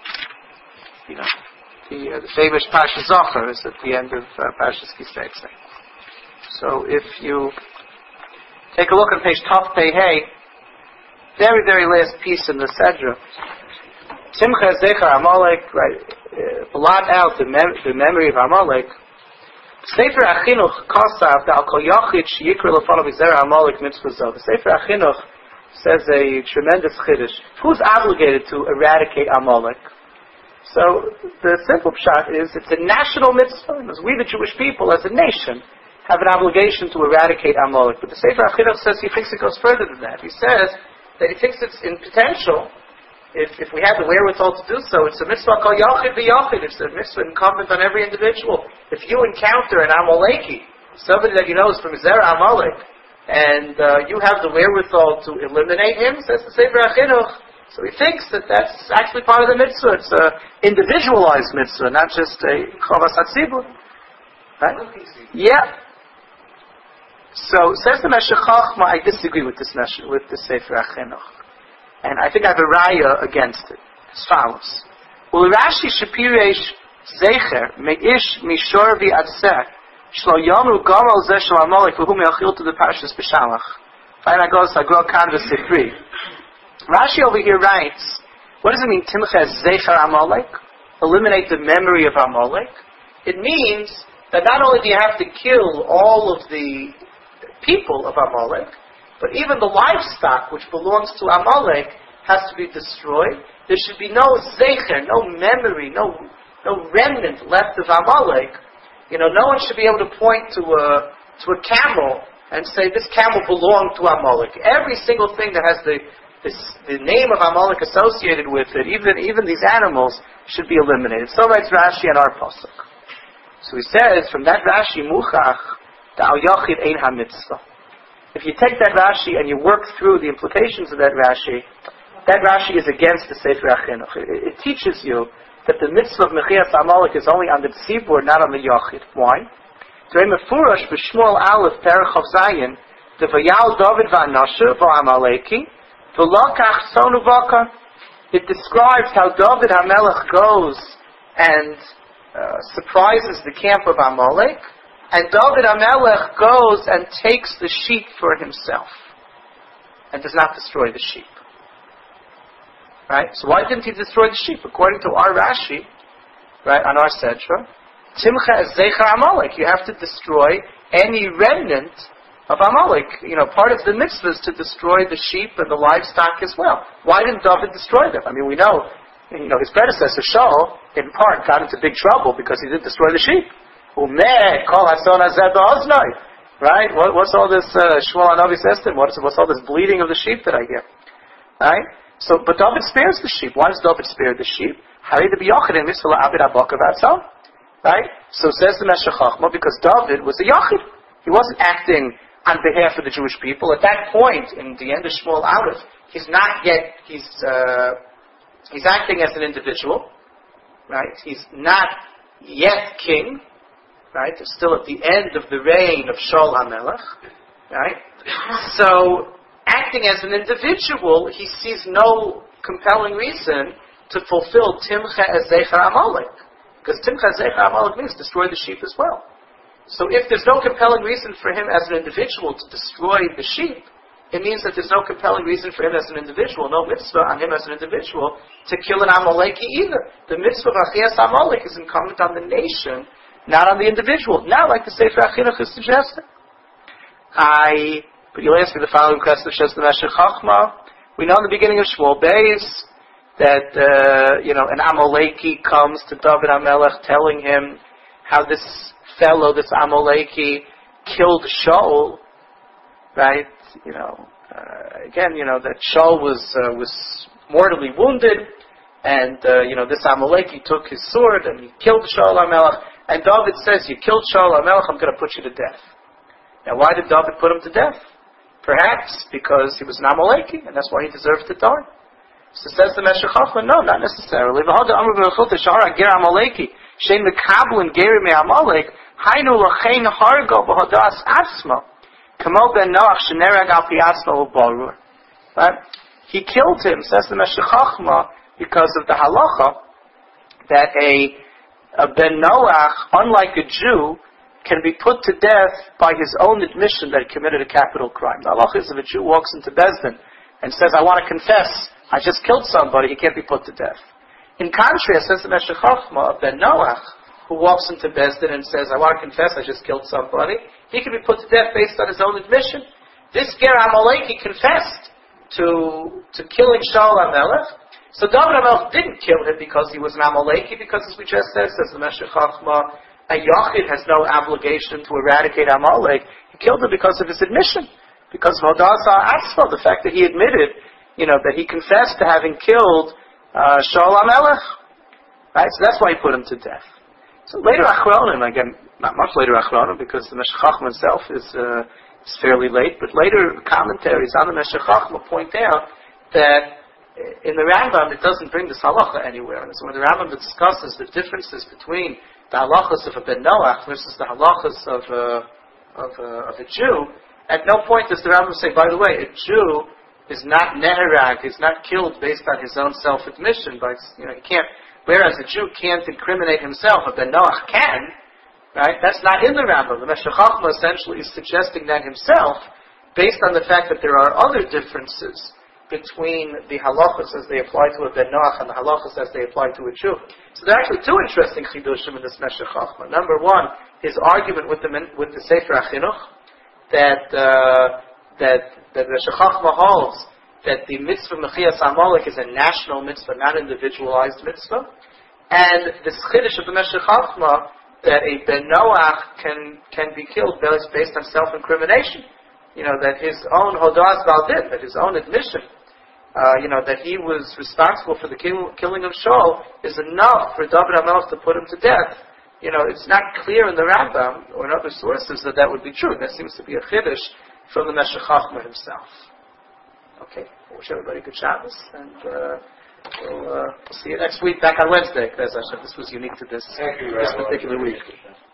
you know the uh, the famous Parsha Zohar is at the end of uh, Parshas Kiseitze. So if you take a look on page Taf Pei Hey, very, very last piece in the Sedra. Simcha Zecher Amalek, right, uh, blot out the, mem- the memory of Amalek. Sefer Achinuch Kosav, the Al-Kol Yachid, Sheyikra L'Fanav Zera Amalek Mitzvah Zov. The Sefer Achinuch says a tremendous chiddush. Who's obligated to eradicate Amalek? So, the simple pshat is, it's a national mitzvah. We, the Jewish people, as a nation, have an obligation to eradicate Amalek. But the Sefer Achinuch says he thinks it goes further than that. He says that he thinks it's in potential, if if we have the wherewithal to do so, it's a mitzvah called Yachid v'Yachid. It's a mitzvah incumbent on every individual. If you encounter an Amaleki, somebody that you know is from Zera Amalek, and uh, you have the wherewithal to eliminate him, says the Sefer Achinuch, so he thinks that that's actually part of the mitzvah. It's a individualized mitzvah, not just a Chavas HaTzibur. Right? Yeah. So, says the Meshech Chochma, I disagree with this Meshech, with the Sefer Achinuch. And I think I have a raya against it. As follows. Ul Rashi Shapiresh Zecher, Me'ish Mishor V'Atzeh, Shlo Yomru Gomal Zeh Shlo Amalek, V'hu Me'achil to the Parshas B'Shalach. Fine, I go, so I grow Kanva Sifri. Rashi over here writes, what does it mean, Timcha Zecher Amalek? Eliminate the memory of Amalek? It means that not only do you have to kill all of the people of Amalek, but even the livestock which belongs to Amalek has to be destroyed. There should be no zecher, no memory, no no remnant left of Amalek. You know, no one should be able to point to a to a camel and say this camel belonged to Amalek. Every single thing that has the this, the name of Amalek associated with it, even even these animals, should be eliminated. So writes Rashi and our pasuk. So he says from that Rashi muchach the al yachid ein ha-mitzvah. If you take that Rashi and you work through the implications of that Rashi, that Rashi is against the Sefer Achinuch. It, it teaches you that the mitzvah of Mechias Amalek is only on the tzibur, not on the yachid. Why? Mefurash b'Shmuel Aleph Perach of Zayin, the Vayal David v'Anashu v'Amaleki v'Lokach Sonu Vaka. It describes how David HaMelech goes and uh, surprises the camp of Amalek, and David HaMelech goes and takes the sheep for himself and does not destroy the sheep. Right? So why didn't he destroy the sheep? According to our Rashi, right, on our Sedra, Timcha es Zecher Amalek. You have to destroy any remnant of Amalek. You know, part of the mitzvah is to destroy the sheep and the livestock as well. Why didn't David destroy them? I mean, we know, you know, his predecessor Shaul, in part, got into big trouble because he didn't destroy the sheep. Right? What, what's all this uh, Shmuel Hanavi says to him? What's, what's all this bleeding of the sheep that I hear? Right? So, but David spares the sheep. Why does David spare the sheep? Hari the B'Yochid in Mitzvah Abid Abok of Atzon. Right? So says the Meshech Chochmah, because David was a Yochid. He wasn't acting on behalf of the Jewish people. At that point, in the end of Shmuel Aleph, he's not yet, he's, uh, he's acting as an individual. Right? He's not yet king. Right? They're still at the end of the reign of Shaul HaMelech. Right? So, acting as an individual, he sees no compelling reason to fulfill Timcha as Zecher Amalek. Because Timcha as Zecher Amalek means destroy the sheep as well. So if there's no compelling reason for him as an individual to destroy the sheep, it means that there's no compelling reason for him as an individual, no mitzvah on him as an individual, to kill an Amaleki either. The mitzvah of Achias Amalek is incumbent on the nation, not on the individual. Now, like the Sefer Achinuch is suggesting. I, but you'll ask me the following question, says the Meshech Chochmah. We know in the beginning of Shmuel Beis that, uh, you know, an Amaleki comes to David HaMelech telling him how this fellow, this Amaleki, killed Shaul, right? You know, uh, again, you know, that Shaul was, uh, was mortally wounded, and, uh, you know, this Amaleki took his sword and he killed Shaul HaMelech, and David says, you killed Shaul HaMelech, I'm going to put you to death. Now, why did David put him to death? Perhaps because he was an Amaleki, and that's why he deserved to die. So says the Meshech Chochmah, no, not necessarily. Right? He killed him, says the Meshech Chochmah, because of the halacha that a, a Ben Noach, unlike a Jew, can be put to death by his own admission that he committed a capital crime. The halacha is if a Jew walks into Beis Din and says, I want to confess, I just killed somebody, he can't be put to death. In contrast, says the Meshech Chochmah, of Ben Noach, who walks into Beis Din and says, I want to confess, I just killed somebody, he can be put to death based on his own admission. This Ger Amaleki confessed to, to killing Shaul HaMelech. So David HaMelech didn't kill him because he was an Amaleki, because as we just said, says the Meshech Chochmah, a Yochid has no obligation to eradicate Amalek. He killed him because of his admission. Because of Hodasa Atzma, the fact that he admitted, you know, that he confessed to having killed uh, Shaul HaMelech. Right? So that's why he put him to death. So later Achronim, again, not much later Achronim, because the Meshech Chochmah itself is, uh, is fairly late, but later commentaries on the Meshech Chochmah point out that in the Rambam it doesn't bring this halacha anywhere. And so when the Rambam discusses the differences between the halachas of a Ben Noach versus the halachas of a, of a, of a Jew, at no point does the Rambam say, by the way, a Jew is not neherag, is not killed based on his own self-admission. But, you know, he can't, whereas a Jew can't incriminate himself, a Ben Noach can, right? That's not in the Rambam. The Meshech Chochmah essentially is suggesting that himself, based on the fact that there are other differences between the halachas as they apply to a Ben Noach and the halachas as they apply to a Jew. So there are actually two interesting chidushim in this Meshech Chochmah. Number one, his argument with the with the Sefer Achinuch that uh, that that Meshech Chochmah holds that the mitzvah Mechias Amalek is a national mitzvah, not individualized mitzvah, and this chiddush of the Meshech Chochmah that a Ben Noach can can be killed based on self-incrimination. You know, that his own Hodas Baldin, that his own admission, Uh, you know, that he was responsible for the kill, killing of Shaul is enough for David HaMelech to put him to death. You know, it's not clear in the Rambam or in other sources that that would be true. That seems to be a chiddush from the Meshech Chochmah himself. Okay, I wish everybody good Shabbos, and uh, we'll uh, see you next week, back on Wednesday. This was unique to this, this particular week.